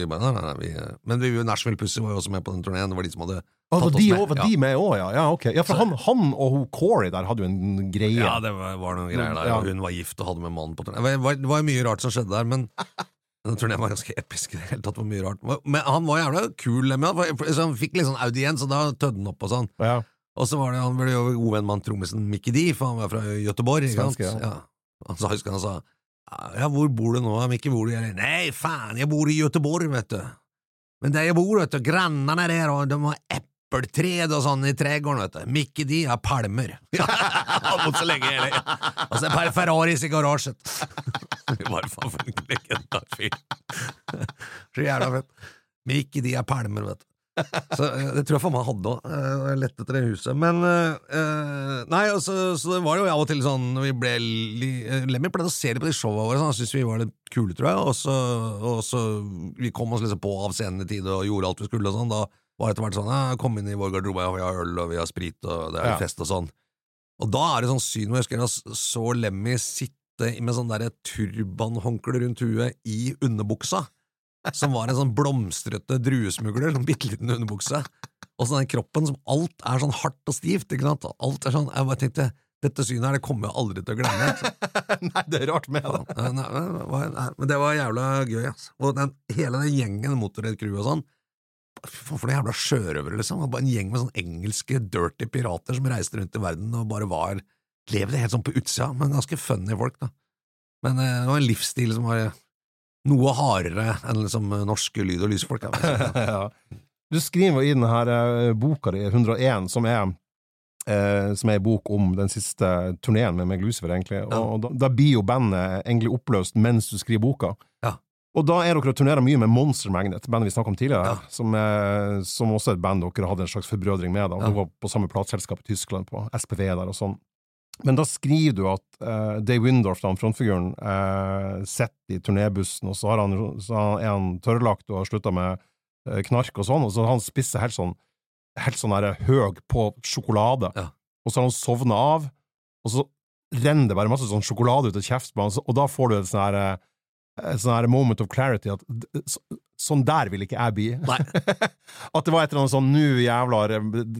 men Nashville Pussy var jo også med på den turneen, det var de som hadde tatt oss med. Var de med også, ja, ok. Ja, for han og Corey der hadde jo en greie. Ja, det var noen greier der, og hun var gift og hadde med mannen på turneen. Det var mye rart som skjedde der, men den turneen var ganske episk, det helt tatt var mye rart. Men han var jævlig kul, han fikk litt sånn audiens, og da tødde han opp og sånn. Ja. Og så var det, han ble jo god venn med trommisen Mickey D, for han var fra Göteborg, svenske, ja. Han sa, ja, hvor bor du nå, Mickey, hvor du? Nei, fan, jeg bor i Göteborg, vet du. Men der jeg bor, vet du, grannarna der, og de har äppelträd og sånn i trädgården, vet du. Mickey D har palmer. Han måtte så lenge, eller? Og så Ferraris i garaget. Det var faen for en legendar fyr. Så jævla fett. Mickey D har palmer, vet du. Så det tror jeg for meg hadde også, lett etter det huset, men nei, så det var jo av og til sånn, vi ble Lemmy pleide å se litt på de showene våre, så han syntes vi var litt kule, tror jeg, og så vi kom oss liksom på av scenen i tid og gjorde alt vi skulle og sånn, da var det etter hvert sånn, kom inn i vår garderobe, vi har øl og vi har sprit og det fest og sånn, og da det sånn syn hvor jeg husker jeg så Lemmy sitte med sånn der turbanhåndkle rundt huet i underbuksa, som var en sånn blomstrete druesmugler, sånn bitteliten underbukse, og så den kroppen som alt sånn hardt og stivt, ikke sant? Alt sånn, jeg bare tenkte, dette synet her, det kommer jeg aldri til å glemme. Nei, det rart med det. Nei, men det var jævla gøy, altså. Og hele den gjengen, Motorhead Crew og sånn, for det jævla sjørøvere, liksom. Det var bare en gjeng med sånn engelske dirty pirater som reiste rundt i verden og bare levde helt sånn på utsida, men ganske funny folk, da. Men det var en livsstil som var noe hardere enn liksom norske lyd- og lysfolk. Ja. Du skriver i denne boka di, 101, som er en bok om den siste turneen med Lucifer, egentlig. Og da blir jo bandet egentlig oppløst mens du skriver boka. Ja. Og da dere turnerer mye med Monster Magnet, bandet vi snakket om tidligere, som også et band dere hadde en slags forbrødring med, da. Du var på samme plateselskap i Tyskland, på SPV der og sånn. Men da skriver du at Dave Wyndorf, da, frontfiguren, sitter i turnébussen, og så er han tørrlagt og har sluttet med knark og sånn, og så han spisser helt sånn der høg på sjokolade, og så har han sovnet av, og så renner det bare masse sånn sjokolade ut av kjeft på han, og da får du et sånn her moment of clarity, at sånn der vil ikke jeg bli. Nei. At det var et eller annet sånn, nu jævlar,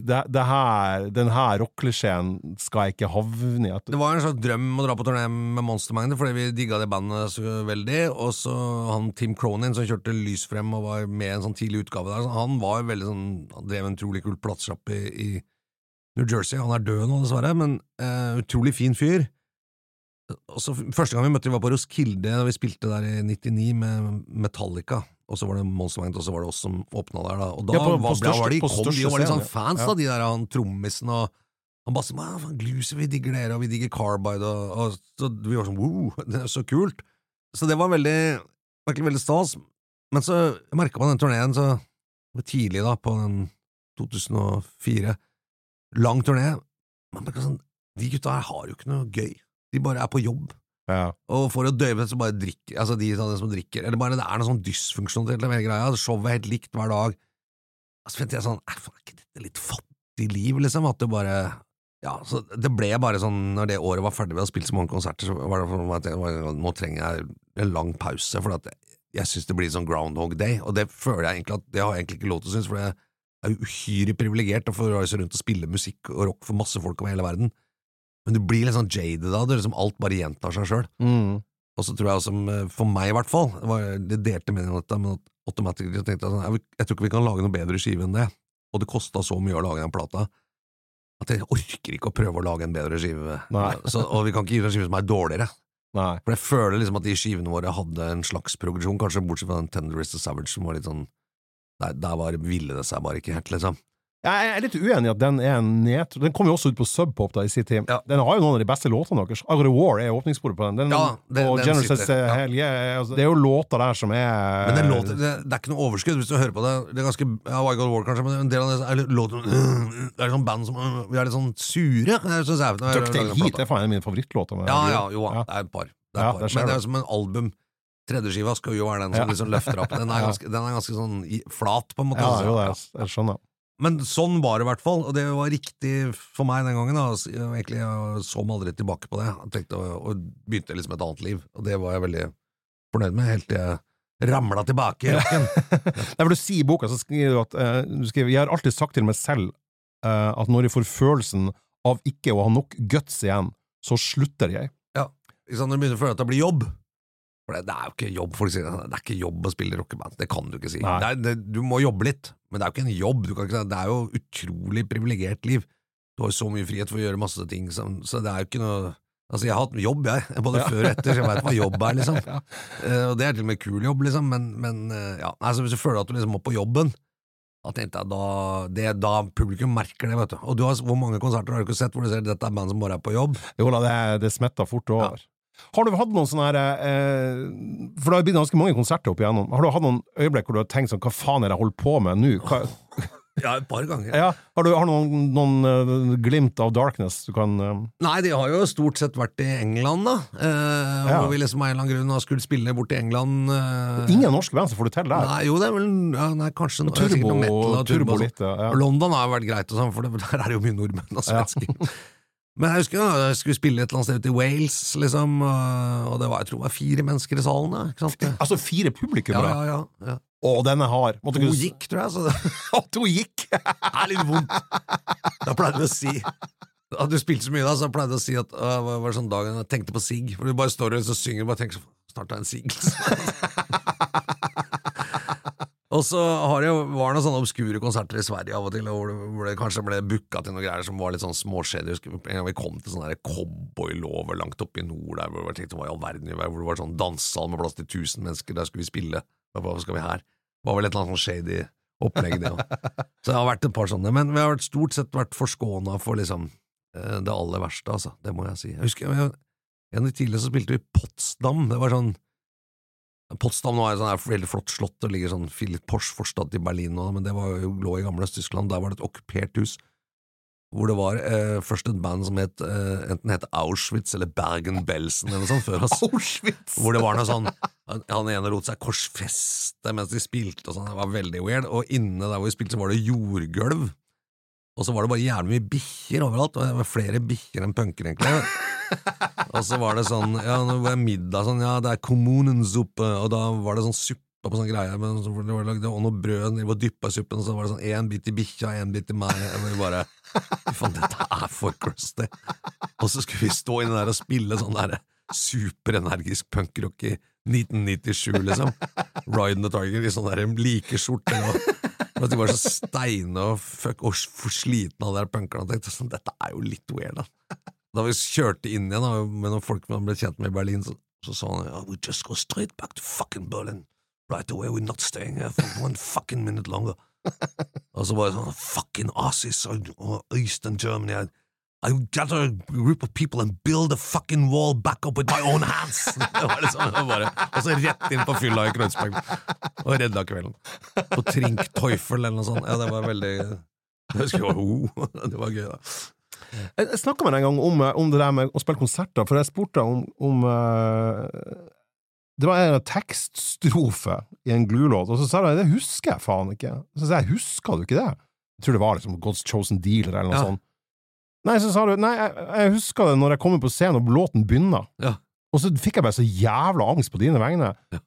den her rockklisjeen skal jeg ikke havne i. Det var en slags drøm å dra på turné med Monster Magnet, fordi vi digget det bandet så veldig, og så han Tim Cronin, som kjørte lys frem og var med i en sånn tidlig utgave der, han var veldig sånn, han drev en utrolig kul platesjapp i New Jersey, han død nå dessverre, men utrolig fin fyr. Og så første gang vi møtte, vi var på Roskilde, da vi spilte der i 99 med Metallica, og så var det Monster Magnet, og så var det oss som åpnet der da, og da var de var litt sånn fans da, de der, han trommisen, og han bare sa, Gluser, vi digger dere, og vi digger Carbide, og så vi var sånn, wow, det så kult. Så det var virkelig veldig stas, men så merket man den turneen, så tidlig da, på den 2004, lang turné, man merket sånn, de gutta her har jo ikke noe gøy. De bare på jobb, og for å døve så bare drikker, altså de som drikker, eller bare det noe sånn dysfunksjonelt med hele greia, showet helt likt hver dag. Så følte jeg sånn, er ikke dette litt fattig liv, liksom, at det bare, så det ble bare sånn, når det året var ferdig ved å spille så mange konserter, så var det for at nå trenger jeg en lang pause, for at jeg synes det blir sånn Groundhog Day, og det føler jeg egentlig at det har jeg egentlig ikke lov til å synes, for jeg jo uhyre privilegert å få reise rundt og spille musikk og rock for masse folk over hele verden. Men du blir litt sånn jaded da, det liksom alt bare gjentar seg selv. Og så tror jeg også, for meg i hvert fall, det delte meningen om dette, men automatisk tenkte jeg sånn, jeg tror ikke vi kan lage noe bedre skive enn det, og det kostet så mye å lage en plata, at jeg orker ikke å prøve å lage en bedre skive. Og vi kan ikke gi en skive som dårligere. Nei. For jeg føler liksom at de skivene våre hadde en slags progresjon, kanskje bortsett fra den Tender is the Savage, som var litt sånn, der ville det seg bare ikke helt, liksom. Jeg litt uenig i at den den kom jo også ut på Sub Pop da i sin tid. Den har jo noen av de beste låtene deres. Agro War åpningssporet på den. Og Generous Hell, det jo låter der som Men den låter, det ikke noe overskudd hvis du hører på det. Det ganske, Agro War kanskje, men en del av det låter, det sånn band som, vi litt sånn sure, synes jeg. Ducktail Heat, det er en av mine favorittlåter. Det et par. Men det som en album. Tredje skiva skal jo være den som liksom løfter opp. Den ganske sånn flat, på en måte. Ja, jo, jeg skjønner. Men sånn var det i hvert fall, og det var riktig for meg den gangen da, egentlig jeg så meg aldri tilbake på det, jeg tenkte og begynte liksom et annet liv, og det var jeg veldig fornøyd med, helt til jeg ramlet tilbake i rocken. Nei, for du sier i boka, så skriver du at jeg har alltid sagt til meg selv at når jeg får følelsen av ikke å ha nok guts igjen, så slutter jeg. Ja, når du begynner å føle at det blir jobb, for det jo ikke jobb, folk sier, det ikke jobb å spille rockeband, det kan du ikke si. Du må jobbe litt, men det jo ikke en jobb, det jo utrolig privilegert liv. Du har jo så mye frihet for å gjøre masse ting, så det jo ikke noe, altså jeg har hatt jobb, både før og etter, så jeg vet hva jobb liksom. Og det til og med kul jobb, liksom, men altså hvis du føler at du liksom må på jobben, da tenkte jeg, da publikum merker det, vet du. Og hvor mange konserter har du ikke sett hvor du ser, dette band som bare på jobb? Jo da, det smetter fort over. Ja. Har du hatt noen sånne her, for det har blitt ganske mange konserter opp igjennom, har du hatt noen øyeblikk hvor du har tenkt sånn, hva faen jeg holdt på med nå? Ja, et par ganger. Ja, har du noen glimt av darkness du kan... Nei, de har jo stort sett vært i England da, hvor vi liksom av en eller annen grunn skulle spille bort i England. Ingen norske band som får du til der? Nei, jo, det vel, kanskje Turbo litt, ja. London har jo vært greit og sånn, for der det jo mye nordmenn og svensker. Men jeg husker jeg skulle spille et eller annet sted ute i Wales, liksom, og det var, jeg tror det var 4 mennesker i salen, ikke sant? Altså 4 publikummere? Ja. Og denne har... 2 gikk, tror jeg, så det... 2 gikk? Det litt vondt. Da pleide vi å si... hadde du spilt så mye da, så jeg pleide å si at det var sånn dagen jeg tenkte på sigg, for du bare står og så synger og bare tenker så snart en sigg. Og så var det noen sånne obskure konserter i Sverige av og til, hvor det kanskje ble booket til noen greier som var litt sånn småskjeder. En gang vi kom til sånne cowboy-lover langt oppe i nord der, hvor det var i all verden, hvor det var sånn danssal med plass til 1000 mennesker, der skulle vi spille. Hva skal vi her? Det var vel et eller annet sånn shady opplegg det også. Så det har vært et par sånne, men vi har stort sett vært forskånet for liksom det aller verste, altså. Det må jeg si. Jeg husker, en av de tidligere så spilte vi Potsdam. Det var sånn Potsdam nå er et veldig flott slott, det ligger sånn Philip Porsche forstad i Berlin nå, men det lå i gamle Øst-Tyskland, der var det et okkupert hus, hvor det var først et band som enten het Auschwitz eller Bergen-Belsen eller noe sånt før oss. Auschwitz! Hvor det var noe sånn, han ene lot seg korsfeste mens de spilte og sånn, det var veldig weird, og inne der hvor vi spilte så var det jordgulv, og så var det bare jævlig mye bikkjer overalt, og det var flere bikkjer enn punker egentlig. Og så var det sånn, ja, det var middag sånn, ja, det kommunensuppe, og da var det sånn suppe på sånne greier, men så det var lagd, og noe brød, det var dyppet i suppen, og så var det sånn, en bit i bikkja, en bit i meg, og vi bare, faen, dette for crusty. Og så skulle vi stå inne der og spille sånn der superenergisk punkrock i 1997, liksom. Ride the Tiger i sånne der like skjorter, og de var så steine og slitne av de der punkerne, og tenkte sånn, dette jo litt weird, da. Da vi kjørte inn igjen da, med noen folk man ble kjent med i Berlin, så sa han, we just go straight back to fucking Berlin. Right away, we're not staying here for 1 fucking minute longer. Og så var det sånn, fucking Aussies or Eastern Germany, I gather a group of people and build a fucking wall back up with my own hands. Det var liksom, bare, og så rett inn på fylla i Kreuzberg, og redda kvelden. På Trink Teufel eller noe sånt. Ja, det var veldig, jeg husker det var gøy da. Jeg snakket med deg en gang om det der med å spille konserter, for jeg spurte om det var en tekststrofe i en glulåt, og så sa jeg, det husker jeg faen ikke. Så sa jeg, husker du ikke det? Jeg tror det var liksom God's Chosen Dealer eller noe sånt. Nei, så sa du, nei, jeg husker det når jeg kommer på scenen og låten begynner. Ja. Og så fikk jeg bare så jævla angst på dine vegne. Ja.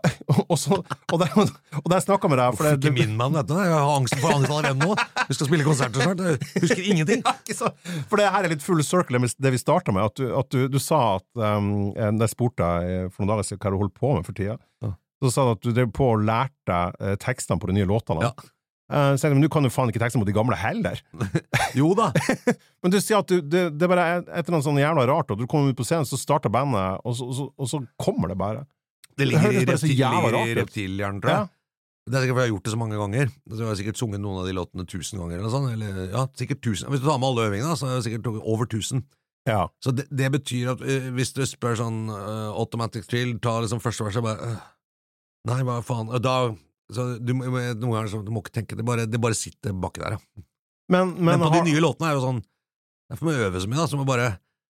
Og der snakket med deg for ikke min mann dette, jeg har angst for angst allerede nå. Vi skal spille konserter snart, jeg husker ingenting. For det her litt full circle det vi startet med, at du sa at jeg spurte deg for noen dager siden hva du holdt på med for tida, så sa du at du drev på og lærte tekstene på de nye låtene. Så men du kan jo faen ikke tekstene på de gamle heller. Jo da. Men du sier at det bare et eller annet sånn jævla rart, og du kommer ut på scenen, så starter bandet, og så kommer det bare. Det ligger i reptilhjernen, tror jeg. Det sikkert fordi jeg har gjort det så mange ganger. Jeg har sikkert sunget noen av de låtene 1000 ganger, eller sånn, eller ja, sikkert 1000. Hvis du tar med alle øvingene, så er det sikkert over 1000. Ja. Så det betyr at hvis du spør sånn Automatic Thrill, ta liksom første verset, bare nei, hva faen, og da så noen ganger så, du må ikke tenke, det bare sitter baki der, ja. Men på de nye låtene jo sånn, derfor må jeg øve så mye da, så må bare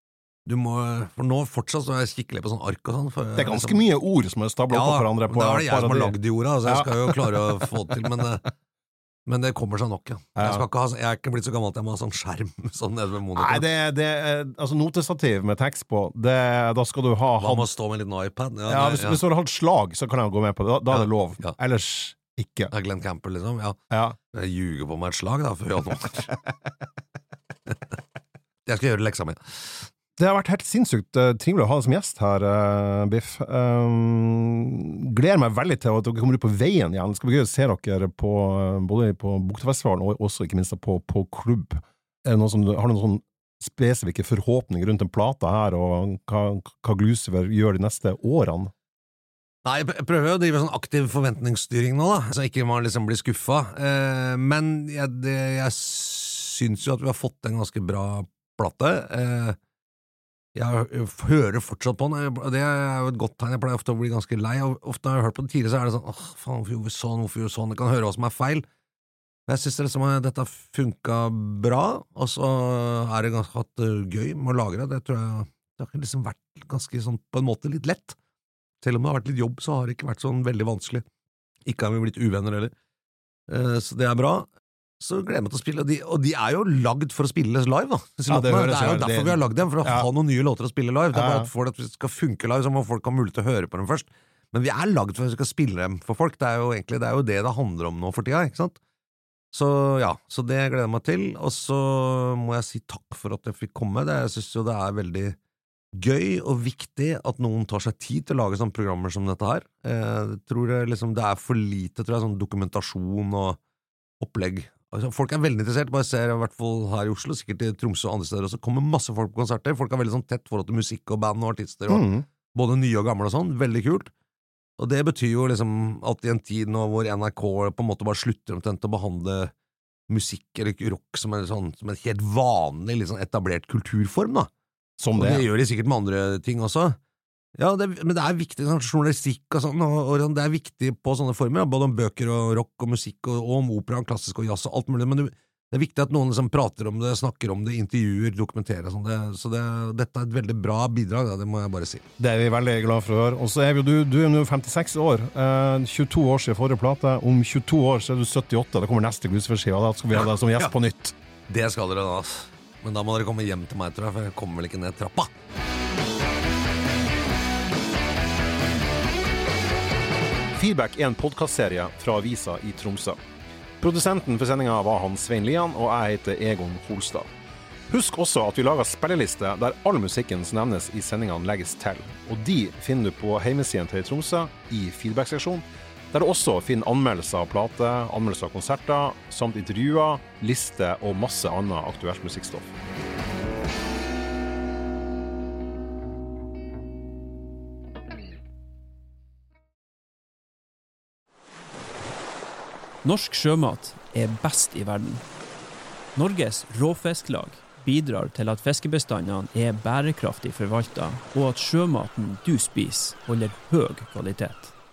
for nå fortsatt så jeg kikker litt på sånn ark og sånn. Det ganske mye ord som stablet opp på hverandre. Ja, det det jeg som har lagd de ordene, så jeg skal jo klare å få det til, men det kommer seg nok, ja. Jeg ikke blitt så gammel at jeg må ha sånn skjerm sånn nede ved monitor. Nei, altså notestativ med tekst på, da skal du ha... Man må stå med en liten iPad. Ja, hvis du har hatt slag, så kan jeg gå med på det. Da det lov. Ja. Ellers ikke. Det Glenn Campbell, liksom. Ja. Jeg ljuger på meg et slag, da, før jeg Jeg skal gjøre leksa mi. Det har vært helt sinnssykt trivelig å ha deg som gjest her, Biff. Gleder meg veldig til at dere kommer ut på veien igjen. Det skal bli gøy å se dere både på Buktefestivalen og også ikke minst på klubb. Har du noen sånn spesifikke forhåpninger rundt den plata her, og hva Glucifer gjør de neste årene? Nei, jeg prøver å drive sånn aktiv forventningsstyring nå da, så ikke man liksom blir skuffet. Men jeg synes jo at vi har fått en ganske bra plate. Jeg hører fortsatt på den, det jo et godt tegn, jeg pleier ofte å bli ganske lei, og ofte når jeg har hørt på det tidligere, så det sånn, faen, hvorfor gjorde vi sånn, jeg kan høre hva som feil, men jeg synes det liksom at dette funket bra, og så det ganske hatt gøy med å lage det tror jeg, det har liksom vært ganske sånn, på en måte litt lett, selv om det har vært litt jobb, så har det ikke vært sånn veldig vanskelig, ikke har vi blitt uvenner heller, så det bra. Så gleder jeg meg til å spille, og de jo lagd for å spilles live da. Ja, det jo derfor vi har lagd dem, for å ha noen nye låter å spille live. Det bare at for at vi skal funke live, så må folk ha mulighet til å høre på dem først. Men vi lagd for at vi skal spille dem for folk, det jo egentlig det handler om nå for tida, ikke sant? Så ja, så det gleder jeg meg til, og så må jeg si takk for at jeg fikk komme. Jeg synes jo det veldig gøy og viktig at noen tar seg tid til å lage sånne programmer som dette her. Jeg tror det for lite, tror jeg, sånn dokumentasjon og opplegg. Altså, folk veldig interessert, bare ser i hvert fall her i Oslo, sikkert i Tromsø og andre steder også, kommer masse folk på konserter. Folk veldig sånn tett forhold til musikk og band og artister, og både nye og gamle og sånn. Veldig kult. Og det betyr jo liksom at i en tid nå hvor NRK på en måte bare slutter omtrent å behandle musikk eller rock som en helt vanlig, liksom etablert kulturform, da. Som det. Og det gjør de sikkert med andre ting også. Ja, men det viktig, sånn journalistikk og sånn, og det viktig på sånne former, både om bøker og rock og musikk, og om opera, klassisk og jazz og alt mulig, men det viktig at noen liksom prater om det, snakker om det, intervjuer, dokumenterer sånn. Så dette et veldig bra bidrag, det må jeg bare si. Det vi veldig glad for å høre. Og så du nå 56 år, 22 år siden forrige plate, om 22 år så du 78, det kommer neste Gudfjordskiva, da skal vi ha deg som gjest på nytt. Det skal dere da, men da må dere komme hjem til meg, tror jeg, for jeg kommer vel ikke ned trappa. Feedback en podcastserie fra Avisa i Tromsø. Produsenten for sendingen var Svein Lian, og jeg heter Egon Holstad. Husk også at vi lager spilleliste der all musikken som nevnes i sendingene legges til, og de finner du på hjemmesiden til Tromsø i feedback-seksjonen, der du også finner anmeldelser av plate, anmeldelser av konserter, samt intervjuer, liste og masse annet aktuelt musikkstoff. Norsk sjømat best i verden. Norges råfisklag bidrar til at fiskebestandene bærekraftig forvaltet, og at sjømaten du spiser holder høy kvalitet.